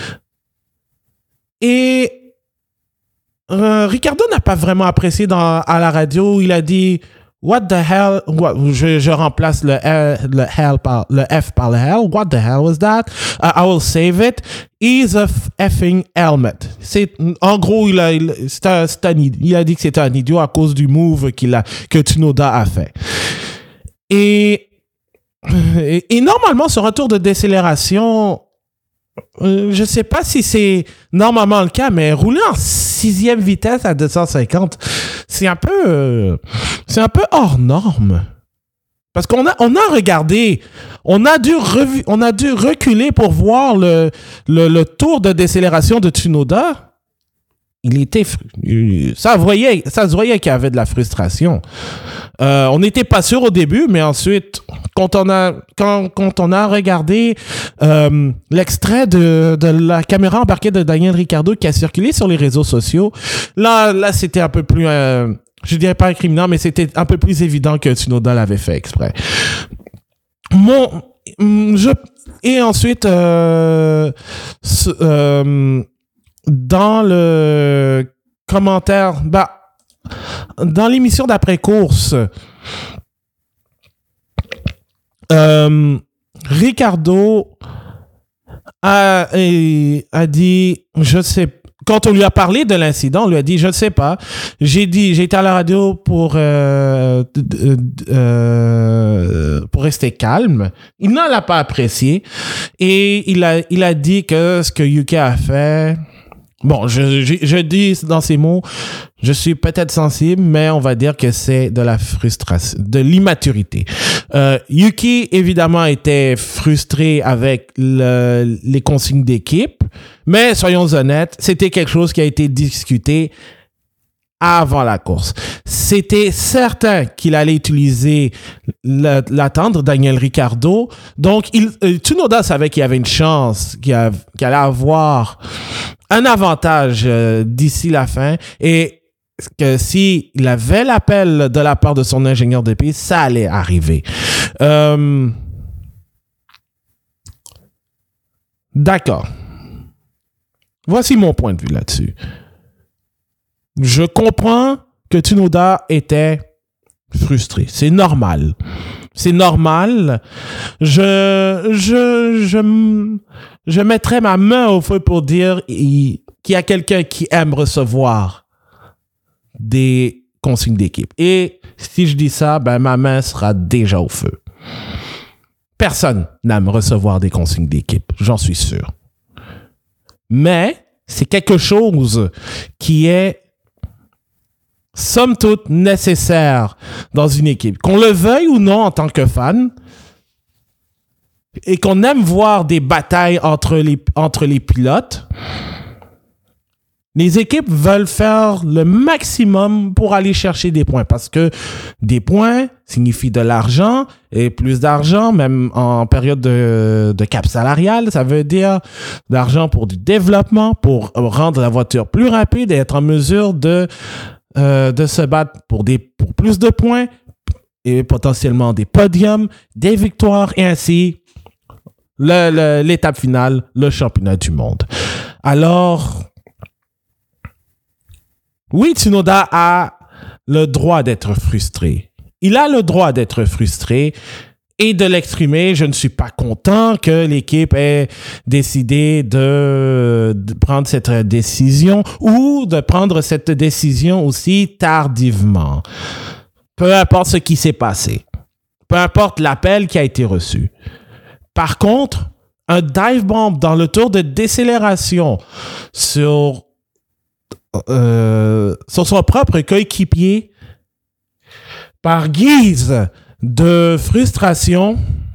et euh, Ricciardo n'a pas vraiment apprécié dans, à la radio. Il a dit What the hell? What, je, je remplace le, L, le, hell par, le F par le hell. What the hell was that? Uh, I will save it. He's a effing helmet. C'est, en gros, il a, il, c'est un, c'est un, il a dit que c'était un idiot à cause du move qu'il a, que Tsunoda a fait. Et, et, et normalement, ce retour de décélération, euh, je sais pas si c'est normalement le cas, mais rouler en sixième vitesse à deux cent cinquante, c'est un peu, euh, c'est un peu hors norme. Parce qu'on a, on a regardé, on a dû revu, on a dû reculer pour voir le, le, le tour de décélération de Tsunoda. Il était, ça voyait, ça se voyait qu'il y avait de la frustration. Euh, on n'était pas sûr au début, mais ensuite, quand on a, quand, quand on a regardé euh, l'extrait de, de la caméra embarquée de Daniel Ricciardo qui a circulé sur les réseaux sociaux, là, là, c'était un peu plus, euh, je dirais pas incriminant, mais c'était un peu plus évident que Tsunoda l'avait fait exprès. Mon, je, et ensuite, euh, euh, dans le commentaire, bah, dans l'émission d'après-course, euh, Ricardo a, a dit, je sais, quand on lui a parlé de l'incident, on lui a dit, je ne sais pas. J'ai dit, j'ai été à la radio pour euh, euh, pour rester calme. Il n'en l'a pas apprécié et il a il a dit que ce que Yuki a fait. Bon, je, je, je dis dans ces mots, je suis peut-être sensible, mais on va dire que c'est de la frustration, de l'immaturité. Euh, Yuki, évidemment, était frustré avec le, les consignes d'équipe, mais soyons honnêtes, c'était quelque chose qui a été discuté avant la course. C'était certain qu'il allait utiliser le, l'attendre, Daniel Ricciardo. Donc, il, euh, Tsunoda savait qu'il y avait une chance, qu'il, a, qu'il allait avoir un avantage euh, d'ici la fin et que s'il avait l'appel de la part de son ingénieur de piste, ça allait arriver. Euh... D'accord. Voici mon point de vue là-dessus. Je comprends que Tsunoda était frustré. C'est normal. C'est normal. Je, je, je, je mettrais ma main au feu pour dire qu'il y a quelqu'un qui aime recevoir des consignes d'équipe. Et si je dis ça, ben ma main sera déjà au feu. Personne n'aime recevoir des consignes d'équipe, j'en suis sûr. Mais c'est quelque chose qui est somme toute nécessaire dans une équipe. Qu'on le veuille ou non en tant que fan, et qu'on aime voir des batailles entre les, entre les pilotes, les équipes veulent faire le maximum pour aller chercher des points parce que des points signifient de l'argent et plus d'argent, même en période de, de cap salarial, ça veut dire d'argent pour du développement, pour rendre la voiture plus rapide et être en mesure de Euh, de se battre pour, des, pour plus de points et potentiellement des podiums, des victoires et ainsi le, le, l'étape finale, le championnat du monde. Alors, oui, Tsunoda a le droit d'être frustré. Il a le droit d'être frustré et de l'exprimer. Je ne suis pas content que l'équipe ait décidé de, de prendre cette décision ou de prendre cette décision aussi tardivement. Peu importe ce qui s'est passé. Peu importe l'appel qui a été reçu. Par contre, un dive bomb dans le tour de décélération sur, euh, sur son propre coéquipier par guise de frustration,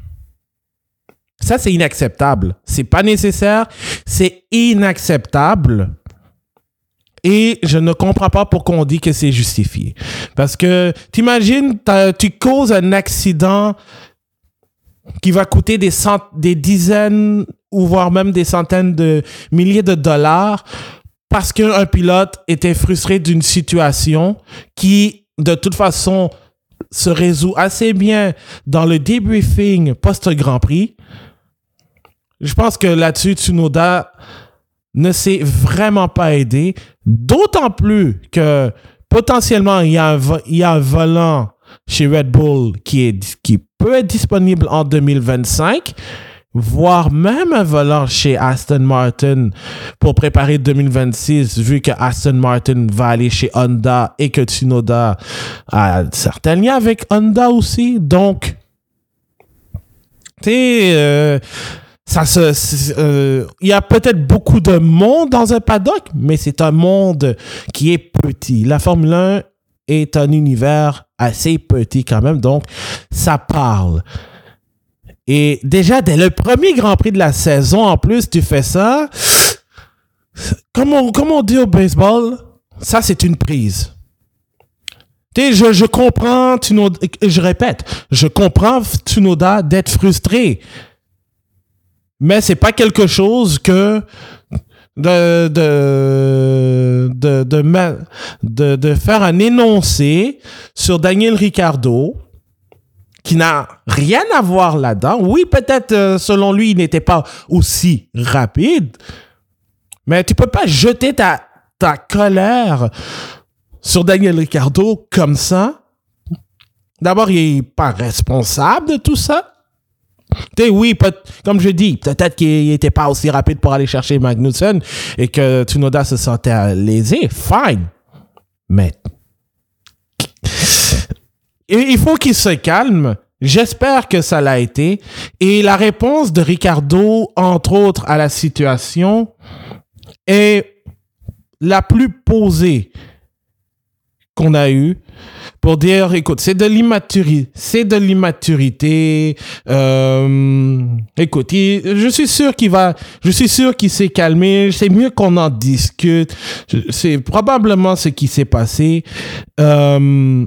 ça c'est inacceptable. C'est pas nécessaire, c'est inacceptable. Et je ne comprends pas pourquoi on dit que c'est justifié. Parce que t'imagines, tu causes un accident qui va coûter des, cent- des dizaines ou voire même des centaines de milliers de dollars parce qu'un pilote était frustré d'une situation qui, de toute façon, se résout assez bien dans le debriefing post-Grand Prix. Je pense que là-dessus, Tsunoda ne s'est vraiment pas aidé. D'autant plus que potentiellement, il y a un, vo- il y a un volant chez Red Bull qui, est, qui peut être disponible en deux mille vingt-cinq, voire même un volant chez Aston Martin pour préparer deux mille vingt-six, vu que Aston Martin va aller chez Honda et que Tsunoda a certains liens avec Honda aussi. Donc, tu sais, euh, ça se, euh, il y a peut-être beaucoup de monde dans un paddock, mais c'est un monde qui est petit. La Formule un est un univers assez petit quand même, donc ça parle. Et déjà, dès le premier Grand Prix de la saison, en plus, tu fais ça. Comme on, comme on dit au baseball, ça, c'est une prise. Tu sais, je, je comprends Tsunoda, je répète, je comprends Tsunoda d'être frustré. Mais c'est pas quelque chose que de, de, de, de, de, de faire un énoncé sur Daniel Ricciardo, qui n'a rien à voir là-dedans. Oui, peut-être, euh, selon lui, il n'était pas aussi rapide, mais tu peux pas jeter ta, ta colère sur Daniel Ricciardo comme ça. D'abord, il n'est pas responsable de tout ça. Tu sais, oui, peut- comme je dis, peut-être qu'il n'était pas aussi rapide pour aller chercher Magnussen et que Tsunoda se sentait lésé. Fine. Mais il faut qu'il se calme. J'espère que ça l'a été. Et la réponse de Ricciardo, entre autres, à la situation est la plus posée qu'on a eue. Pour dire, écoute, c'est de l'immaturité, c'est de l'immaturité. Euh, écoute, il, je suis sûr qu'il va, je suis sûr qu'il s'est calmé. C'est mieux qu'on en discute. C'est probablement ce qui s'est passé. Euh,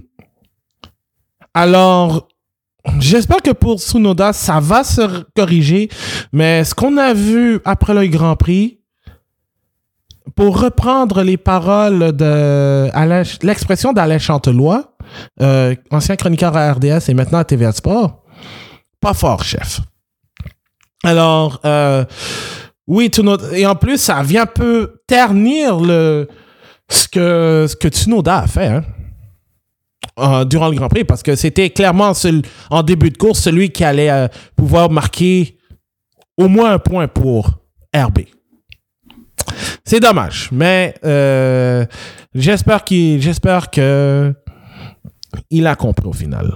alors, j'espère que pour Tsunoda, ça va se corriger. Mais ce qu'on a vu après le Grand Prix, pour reprendre les paroles de Alain, l'expression d'Alain Chantelois, euh, ancien chroniqueur à R D S et maintenant à T V A Sport, pas fort, chef. Alors, euh, oui, Tsunoda, et en plus, ça vient un peu ternir le, ce que, ce que Tsunoda a fait, hein, euh, durant le Grand Prix, parce que c'était clairement, celui, en début de course, celui qui allait euh, pouvoir marquer au moins un point pour R B. C'est dommage, mais euh, j'espère qu'il, j'espère que il a compris au final.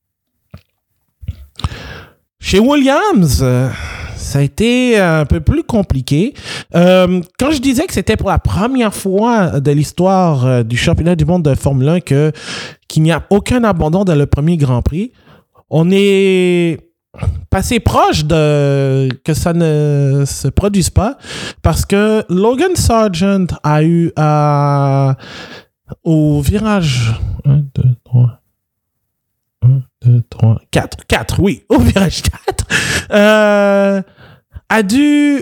Chez Williams, euh, ça a été un peu plus compliqué. Euh, quand je disais que c'était pour la première fois de l'histoire euh, du championnat du monde de Formule un que, qu'il n'y a aucun abandon dans le premier Grand Prix, on est passé proche de que ça ne se produise pas parce que Logan Sargent a eu à au virage un, deux, trois un, deux, trois, quatre quatre oui, au virage quatre euh, a dû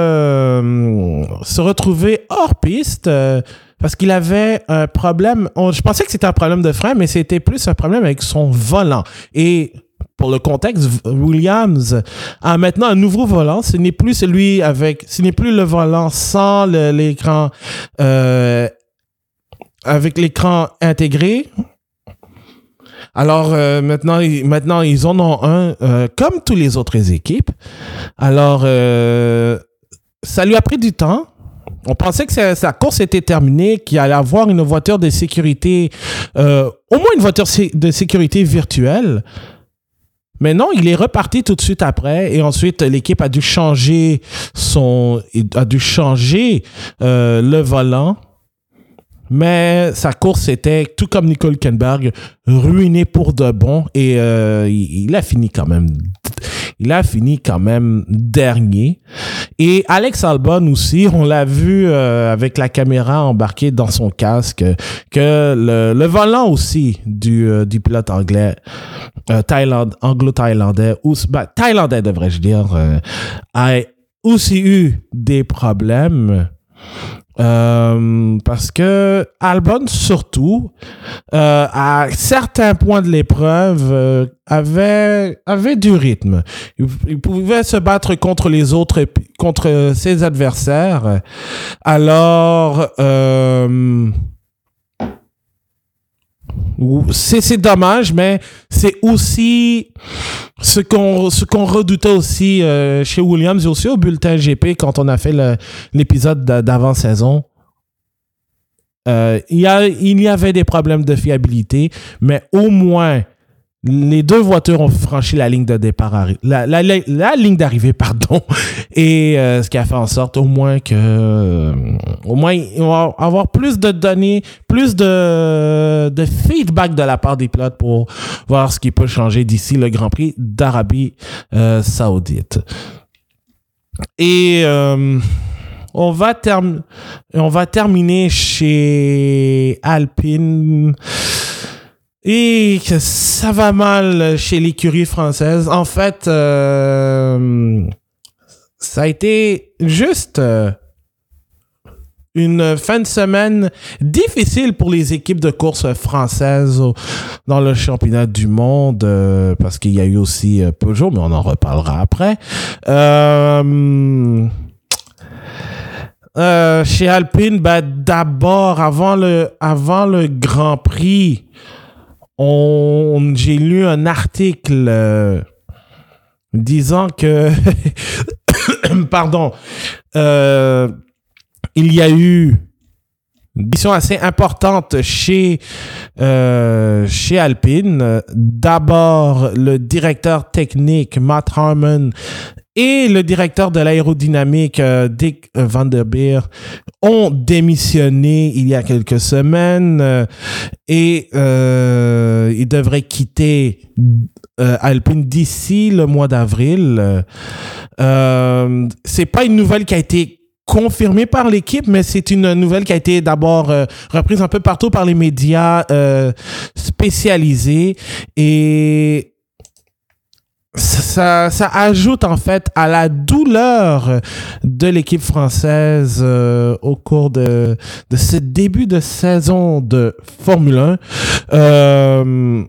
euh, se retrouver hors piste euh, parce qu'il avait un problème. On, je pensais que c'était un problème de frein, mais c'était plus un problème avec son volant. Et pour le contexte, Williams a maintenant un nouveau volant. Ce n'est plus celui avec, ce n'est plus le volant sans le, l'écran, euh, avec l'écran intégré. Alors euh, maintenant, maintenant ils en ont un euh, comme toutes les autres équipes. Alors euh, ça lui a pris du temps. On pensait que sa, sa course était terminée, qu'il allait avoir une voiture de sécurité, euh, au moins une voiture de sécurité virtuelle. Mais non, il est reparti tout de suite après et ensuite l'équipe a dû changer son, a dû changer euh, le volant. Mais sa course était, tout comme Nico Hülkenberg, ruinée pour de bon et euh, il, il a fini quand même, il a fini quand même dernier. Et Alex Albon aussi, on l'a vu euh, avec la caméra embarquée dans son casque, que le, le volant aussi du, euh, du pilote anglais, euh, Thaïland, anglo-thaïlandais, ou bah, thaïlandais devrais-je dire, euh, a aussi eu des problèmes. Euh, parce que Albon surtout euh, à certains points de l'épreuve euh, avait avait du rythme. Il, il pouvait se battre contre les autres, contre ses adversaires. Alors euh, c'est c'est dommage, mais c'est aussi ce qu'on ce qu'on redoutait aussi euh, chez Williams et aussi au bulletin G P quand on a fait le, l'épisode d'avant-saison. Euh, il y a il y avait des problèmes de fiabilité, mais au moins les deux voitures ont franchi la ligne de départ, la, la, la, la ligne d'arrivée, pardon, et euh, ce qui a fait en sorte au moins que, euh, au moins, on va avoir plus de données, plus de, de feedback de la part des pilotes pour voir ce qui peut changer d'ici le Grand Prix d'Arabie euh, Saoudite. Et euh, on va term- on va terminer chez Alpine. Et que ça va mal chez l'écurie française. En fait, euh, ça a été juste euh, une fin de semaine difficile pour les équipes de course françaises dans le championnat du monde, euh, parce qu'il y a eu aussi euh, Peugeot, mais on en reparlera après. Euh, Euh, chez Alpine, ben, d'abord, avant le, avant le Grand Prix, on, j'ai lu un article euh, disant que, pardon, euh, il y a eu une mission assez importante chez, euh, chez Alpine. D'abord, le directeur technique, Matt Harmon, et le directeur de l'aérodynamique, euh, Dick Van der Beer, ont démissionné il y a quelques semaines euh, et euh, ils devraient quitter euh, Alpine d'ici le mois d'avril. Euh, c'est pas une nouvelle qui a été confirmée par l'équipe, mais c'est une nouvelle qui a été d'abord euh, reprise un peu partout par les médias euh, spécialisés et Ça, ça ajoute en fait à la douleur de l'équipe française euh, au cours de, de ce début de saison de Formule un. Euh,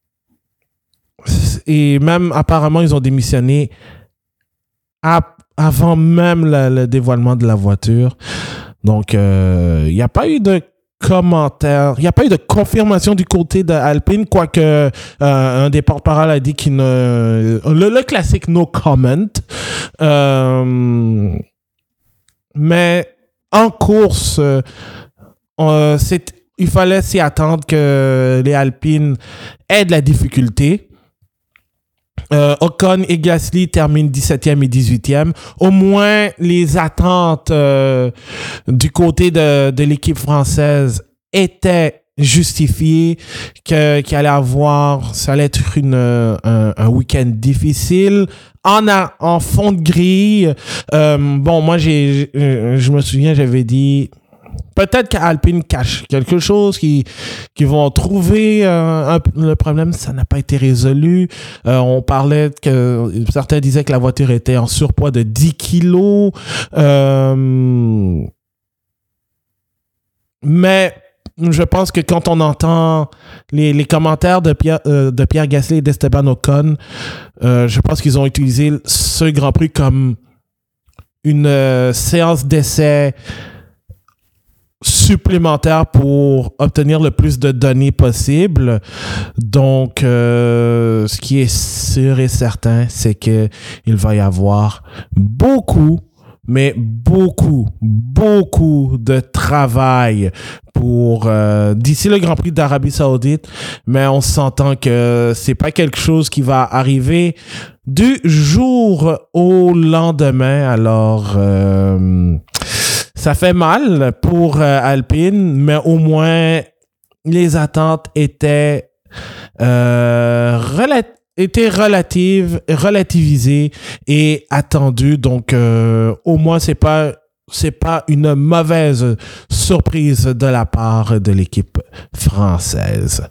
et même apparemment, ils ont démissionné à, avant même la, le dévoilement de la voiture. Donc, il euh, n'y a pas eu de commentaires. Il n'y a pas eu de confirmation du côté d'Alpine, quoique euh, un des porte-parole a dit qu'il ne... Le, le classique no comment. Euh, mais en course, euh, c'est, il fallait s'y attendre que les Alpines aient de la difficulté. Euh, Ocon et Gasly terminent dix-septième et dix-huitième. Au moins, les attentes euh, du côté de, de l'équipe française étaient justifiées, que, qu'il allait avoir, ça allait être une, un, un week-end difficile. En, a, en fond de grille, euh, bon, moi, j'ai, je me souviens, j'avais dit... Peut-être qu'Alpine cache quelque chose, qu'ils qui vont trouver euh, un, le problème, ça n'a pas été résolu. Euh, on parlait que certains disaient que la voiture était en surpoids de dix kilos. Euh, mais je pense que quand on entend les, les commentaires de Pierre, euh, de Pierre Gasly et d'Esteban Ocon, euh, je pense qu'ils ont utilisé ce Grand Prix comme une euh, séance d'essai supplémentaire pour obtenir le plus de données possible. Donc, euh, ce qui est sûr et certain, c'est que il va y avoir beaucoup, mais beaucoup, beaucoup de travail pour euh, d'ici le Grand Prix d'Arabie Saoudite. Mais on s'entend que c'est pas quelque chose qui va arriver du jour au lendemain. Alors, euh, ça fait mal pour euh, Alpine, mais au moins les attentes étaient, euh, relat- étaient relatives, relativisées et attendues. Donc, euh, au moins, c'est pas, c'est pas une mauvaise surprise de la part de l'équipe française.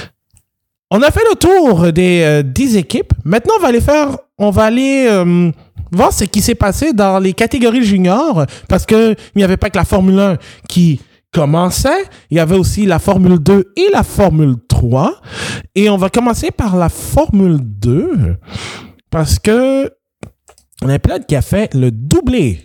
On a fait le tour des euh, dix équipes. Maintenant, on va aller faire, on va aller euh, voir ce qui s'est passé dans les catégories juniors, parce que il n'y avait pas que la Formule un qui commençait, il y avait aussi la Formule deux et la Formule trois. Et on va commencer par la Formule deux, parce que on a un pilote qui a fait le doublé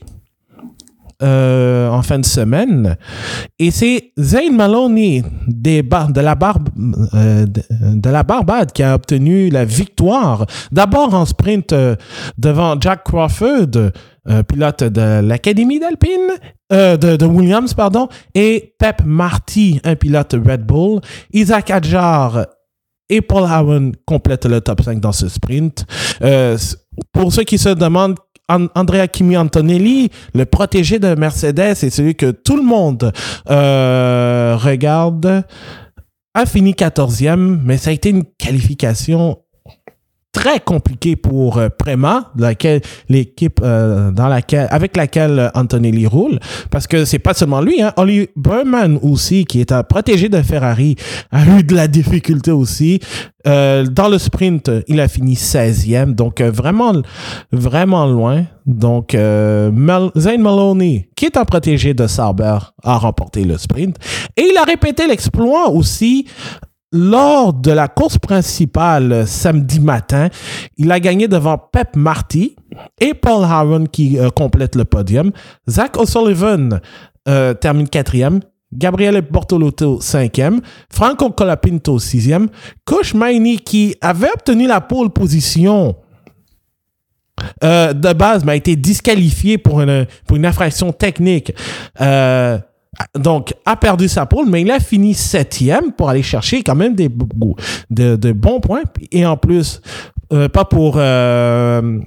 Euh, en fin de semaine, et c'est Zane Maloney des bar- de, la Bar- euh, de, de la Barbade qui a obtenu la victoire, d'abord en sprint euh, devant Jack Crawford, euh, pilote de l'Académie d'Alpine, euh, de, de Williams, pardon, et Pep Marty, un pilote Red Bull. Isaac Hadjar et Paul Howan complètent le top cinq dans ce sprint. Euh, pour ceux qui se demandent, Andrea Kimi Antonelli, le protégé de Mercedes et celui que tout le monde euh, regarde, a fini quatorzième, mais ça a été une qualification très compliquée pour euh, Prema, laquelle, l'équipe euh, dans laquelle, avec laquelle Antonelli roule, parce que c'est pas seulement lui, hein, Ollie Berman aussi, qui est un protégé de Ferrari, a eu de la difficulté aussi. Euh, dans le sprint, il a fini seizième, donc euh, vraiment, vraiment loin. Donc, euh, Mal- Zane Maloney, qui est un protégé de Sauber, a remporté le sprint. Et il a répété l'exploit aussi lors de la course principale samedi matin, il a gagné devant Pep Marty et Paul Harron qui euh, complète le podium. Zach O'Sullivan euh, termine quatrième. Gabriele Bortolotto cinquième. Franco Colapinto sixième. Kush Maini qui avait obtenu la pole position euh, de base, mais a été disqualifié pour une, pour une infraction technique. Euh, Donc, a perdu sa pole, mais il a fini septième pour aller chercher quand même des, de, de bons points. Et en plus, euh, pas pour euh,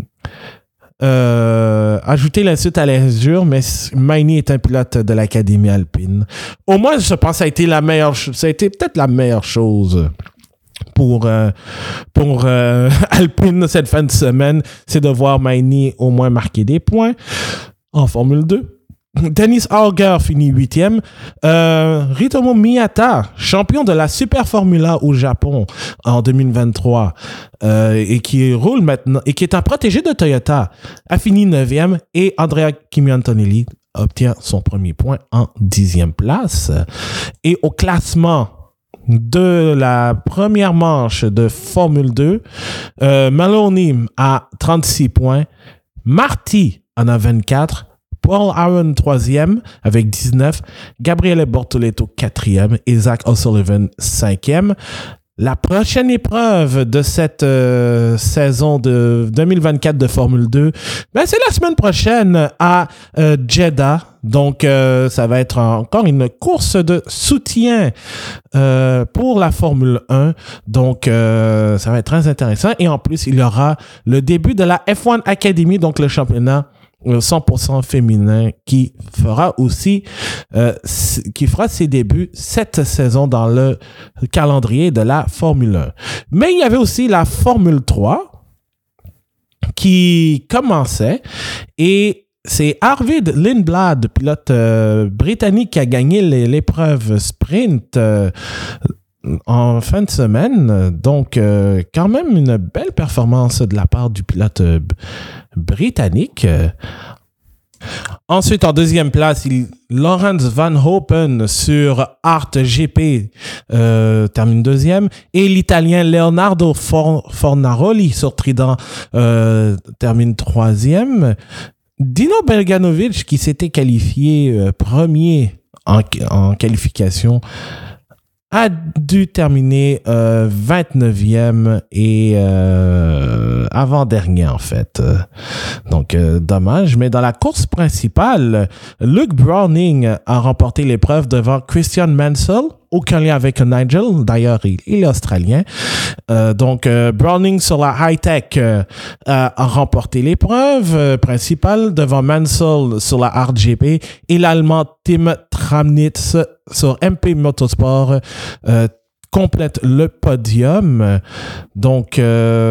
euh, ajouter l'insulte à l'injure, mais Maini est un pilote de l'Académie alpine. Au moins, je pense que ça a été la meilleure, ça a été peut-être la meilleure chose pour, euh, pour euh, Alpine cette fin de semaine, c'est de voir Maini au moins marquer des points en Formule deux. Dennis Auger finit huitième. Euh, Ritomo Miyata, champion de la Super Formula au Japon en deux mille vingt-trois euh, et qui roule maintenant et qui est un protégé de Toyota, a fini neuvième et Andrea Kimi Antonelli obtient son premier point en dixième place. Et au classement de la première manche de Formule deux, euh, Maloney a trente-six points, Marty en a vingt-quatre, Paul Aaron troisième avec dix-neuf, Gabriele Bortoletto quatrième et Zach O'Sullivan cinquième. La prochaine épreuve de cette euh, saison de deux mille vingt-quatre de Formule deux, ben c'est la semaine prochaine à euh, Jeddah. Donc, euh, ça va être encore une course de soutien euh, pour la Formule un. Donc, euh, ça va être très intéressant. Et en plus, il y aura le début de la F un Academy, donc le championnat cent pour cent féminin qui fera aussi euh, qui fera ses débuts cette saison dans le calendrier de la Formule un. Mais il y avait aussi la Formule trois qui commençait et c'est Arvid Lindblad, pilote euh, britannique, qui a gagné l'épreuve sprint euh, en fin de semaine. Donc, euh, quand même une belle performance de la part du pilote euh, britannique. Ensuite, en deuxième place, il, Lawrence Van Hopen sur Art G P euh, termine deuxième. Et l'Italien Leonardo For, Fornaroli sur Trident euh, termine troisième. Dino Belganovic, qui s'était qualifié euh, premier en, en qualification, a dû terminer euh, vingt-neuvième et euh, avant-dernier en fait. Donc, euh, dommage. Mais dans la course principale, Luke Browning a remporté l'épreuve devant Christian Mansell. Aucun lien avec Nigel. D'ailleurs, il, il est australien. Euh, donc, euh, Browning sur la high-tech euh, a remporté l'épreuve euh, principale devant Mansell sur la R G P et l'Allemand Tim Tramnitz sur M P Motorsport euh, complète le podium. Donc,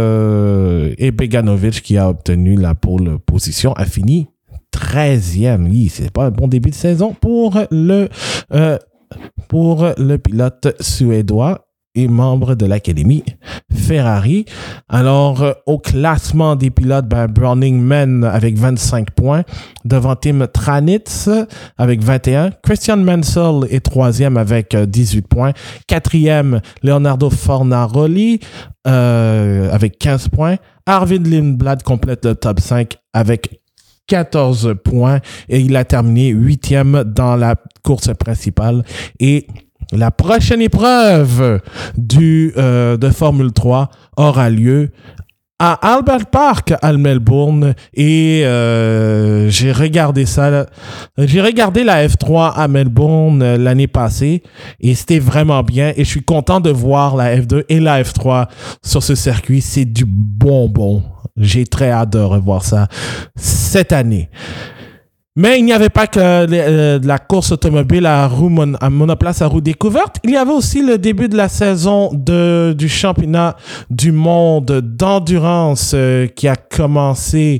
euh, et Beganovic qui a obtenu la pole position a fini treizième. Oui, c'est pas un bon début de saison pour le euh, pour le pilote suédois et membre de l'Académie Ferrari. Alors, euh, au classement des pilotes, ben, Browning mène avec vingt-cinq points devant Tim Tranitz avec vingt et un. Christian Mansell est troisième avec euh, dix-huit points. Quatrième, Leonardo Fornaroli euh, avec quinze points. Arvid Lindblad complète le top cinq avec quatorze points et il a terminé huitième dans la course principale. Et la prochaine épreuve du, euh, de Formule trois aura lieu à Albert Park à Melbourne et euh, j'ai regardé ça. J'ai regardé la F trois à Melbourne euh, l'année passée et c'était vraiment bien et je suis content de voir la F deux et la F trois sur ce circuit. C'est du bonbon. J'ai très hâte de revoir ça cette année. Mais il n'y avait pas que euh, la course automobile à, roue mon, à monoplace à roue découverte. Il y avait aussi le début de la saison de, du championnat du monde d'endurance euh, qui a commencé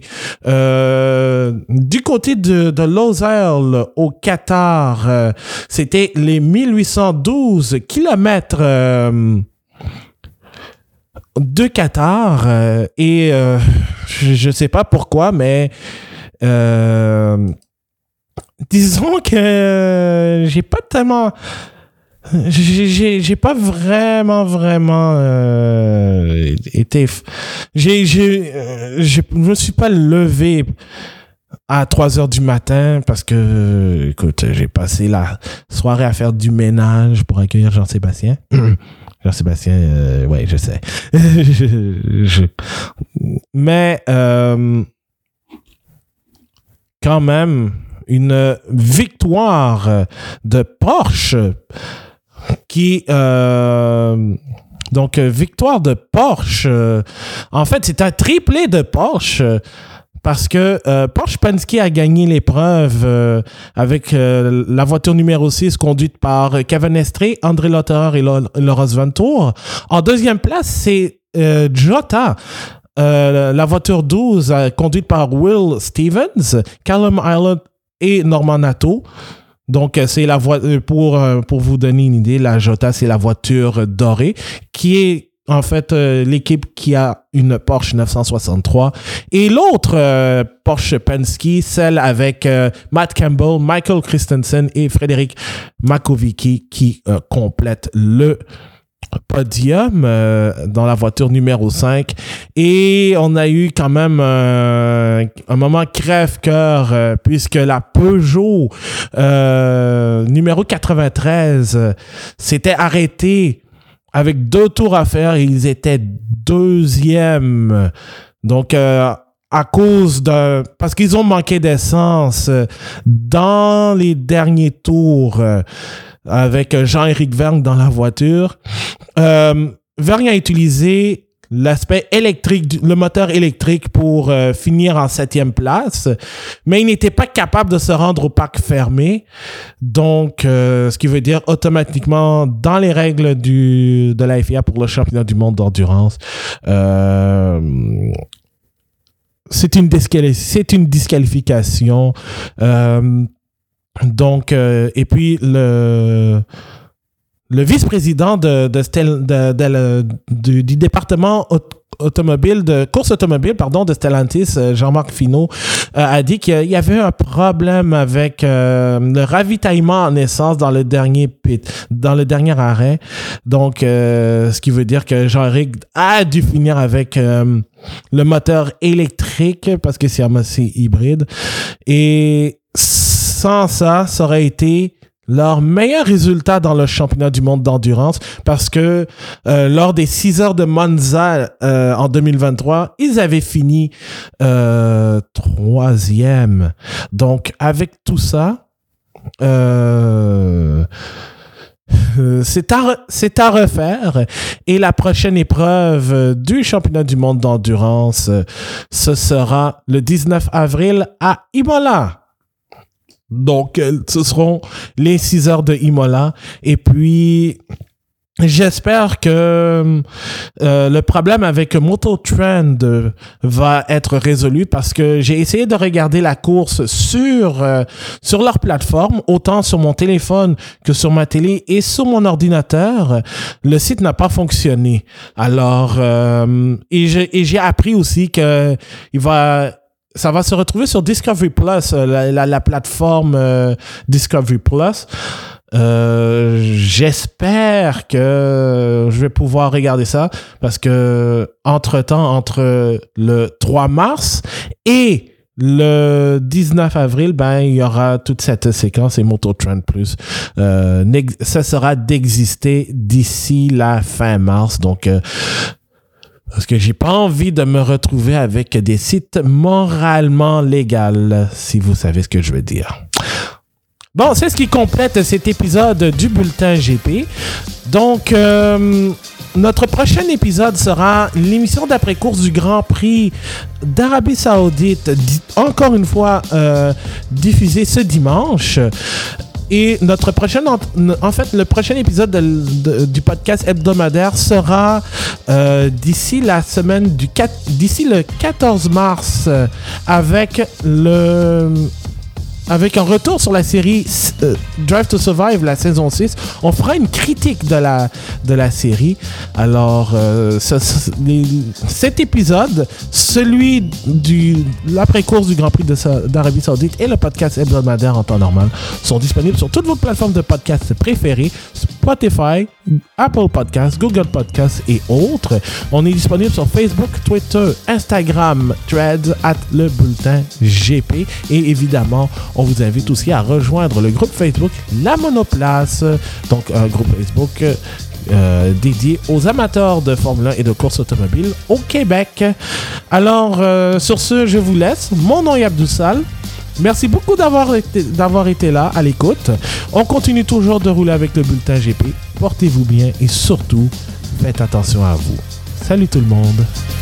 euh, du côté de, de Losail au Qatar. Euh, c'était les mille huit cent douze kilomètres euh, de Qatar. Euh, et euh, je ne sais pas pourquoi, mais... Euh, disons que euh, j'ai pas tellement j'ai, j'ai, j'ai pas vraiment, vraiment euh, été... J'ai, j'ai, euh, je me suis pas levé à trois heures du matin parce que, écoute, j'ai passé la soirée à faire du ménage pour accueillir Jean-Sébastien. Jean-Sébastien, euh, ouais, je sais. je, je... Mais, euh, quand même, une victoire de Porsche qui... Euh, donc, victoire de Porsche. En fait, c'est un triplé de Porsche. Parce que euh, Porsche Penske a gagné l'épreuve euh, avec euh, la voiture numéro six conduite par Kevin Estre, André Lotterer et Laurens Vanthoor. En deuxième place, c'est euh, Jota. Euh, la voiture douze euh, conduite par Will Stevens, Callum Ilott et Norman Nato. Donc, c'est la vo- pour, pour vous donner une idée, la Jota, c'est la voiture dorée qui est en fait, euh, l'équipe qui a une Porsche neuf cent soixante-trois. Et l'autre euh, Porsche Penske, celle avec euh, Matt Campbell, Michael Christensen et Frédéric Makovicky qui euh, complètent le podium euh, dans la voiture numéro cinq. Et on a eu quand même euh, un moment crève-cœur euh, puisque la Peugeot euh, numéro quatre-vingt-treize euh, s'était arrêtée avec deux tours à faire et ils étaient deuxième. Donc, euh, à cause de... Parce qu'ils ont manqué d'essence euh, dans les derniers tours euh, avec Jean-Éric Vergne dans la voiture. Euh, Vergne a utilisé l'aspect électrique, du, le moteur électrique pour euh, finir en septième place, mais il n'était pas capable de se rendre au parc fermé. Donc, euh, ce qui veut dire automatiquement, dans les règles du, de la F I A pour le championnat du monde d'endurance, euh, c'est une, disquali- c'est une disqualification. Euh, donc, euh, et puis le... Le vice-président de, de, Stel, de, de, de, de, du département automobile, de course automobile, pardon, de Stellantis, Jean-Marc Finot, euh, a dit qu'il y avait un problème avec euh, le ravitaillement en essence dans le dernier pit, dans le dernier arrêt. Donc, euh, ce qui veut dire que Jean-Éric a dû finir avec euh, le moteur électrique parce que c'est un c'est hybride. Et sans ça, ça aurait été leur meilleur résultat dans le championnat du monde d'endurance parce que euh, lors des six heures de Monza euh, en deux mille vingt-trois, ils avaient fini euh, troisième. Donc, avec tout ça, euh, c'est, à, c'est à refaire. Et la prochaine épreuve du championnat du monde d'endurance, ce sera le dix-neuf avril à Imola. Donc, ce seront les six heures de Imola. Et puis, j'espère que euh, le problème avec MotoTrend va être résolu parce que j'ai essayé de regarder la course sur, euh, sur leur plateforme, autant sur mon téléphone que sur ma télé et sur mon ordinateur. Le site n'a pas fonctionné. Alors, euh, et, j'ai, et j'ai appris aussi que il va... Ça va se retrouver sur Discovery Plus, la, la, la plateforme euh, Discovery Plus. Euh, j'espère que je vais pouvoir regarder ça parce que entre-temps, entre le trois mars et le dix-neuf avril, ben, il y aura toute cette séquence et MotoTrend Plus. Euh, ça sera d'exister d'ici la fin mars. Donc, euh, parce que j'ai pas envie de me retrouver avec des sites moralement légaux, si vous savez ce que je veux dire. Bon, c'est ce qui complète cet épisode du Bulletin G P. Donc, euh, notre prochain épisode sera l'émission d'après-course du Grand Prix d'Arabie Saoudite, encore une fois euh, diffusée ce dimanche. Et notre prochain, en fait, le prochain épisode de, de, du podcast hebdomadaire sera euh, d'ici la semaine du quatre, d'ici le quatorze mars euh, avec le avec un retour sur la série euh, Drive to Survive, la saison six. On fera une critique de la, de la série. Alors, euh, ce, ce, les, cet épisode, celui de l'après-course du Grand Prix de, d'Arabie Saoudite et le podcast hebdomadaire en temps normal sont disponibles sur toutes vos plateformes de podcast préférées. Spotify, Apple Podcasts, Google Podcasts et autres. On est disponible sur Facebook, Twitter, Instagram, Threads, at le bulletin G P. Et évidemment, on vous invite aussi à rejoindre le groupe Facebook La Monoplace, donc un groupe Facebook Euh, dédié aux amateurs de Formule un et de course automobile au Québec. Alors, euh, sur ce, je vous laisse. Mon nom est Abdou Sall. Merci beaucoup d'avoir été, d'avoir été là à l'écoute. On continue toujours de rouler avec le bulletin G P. Portez-vous bien et surtout, faites attention à vous. Salut tout le monde.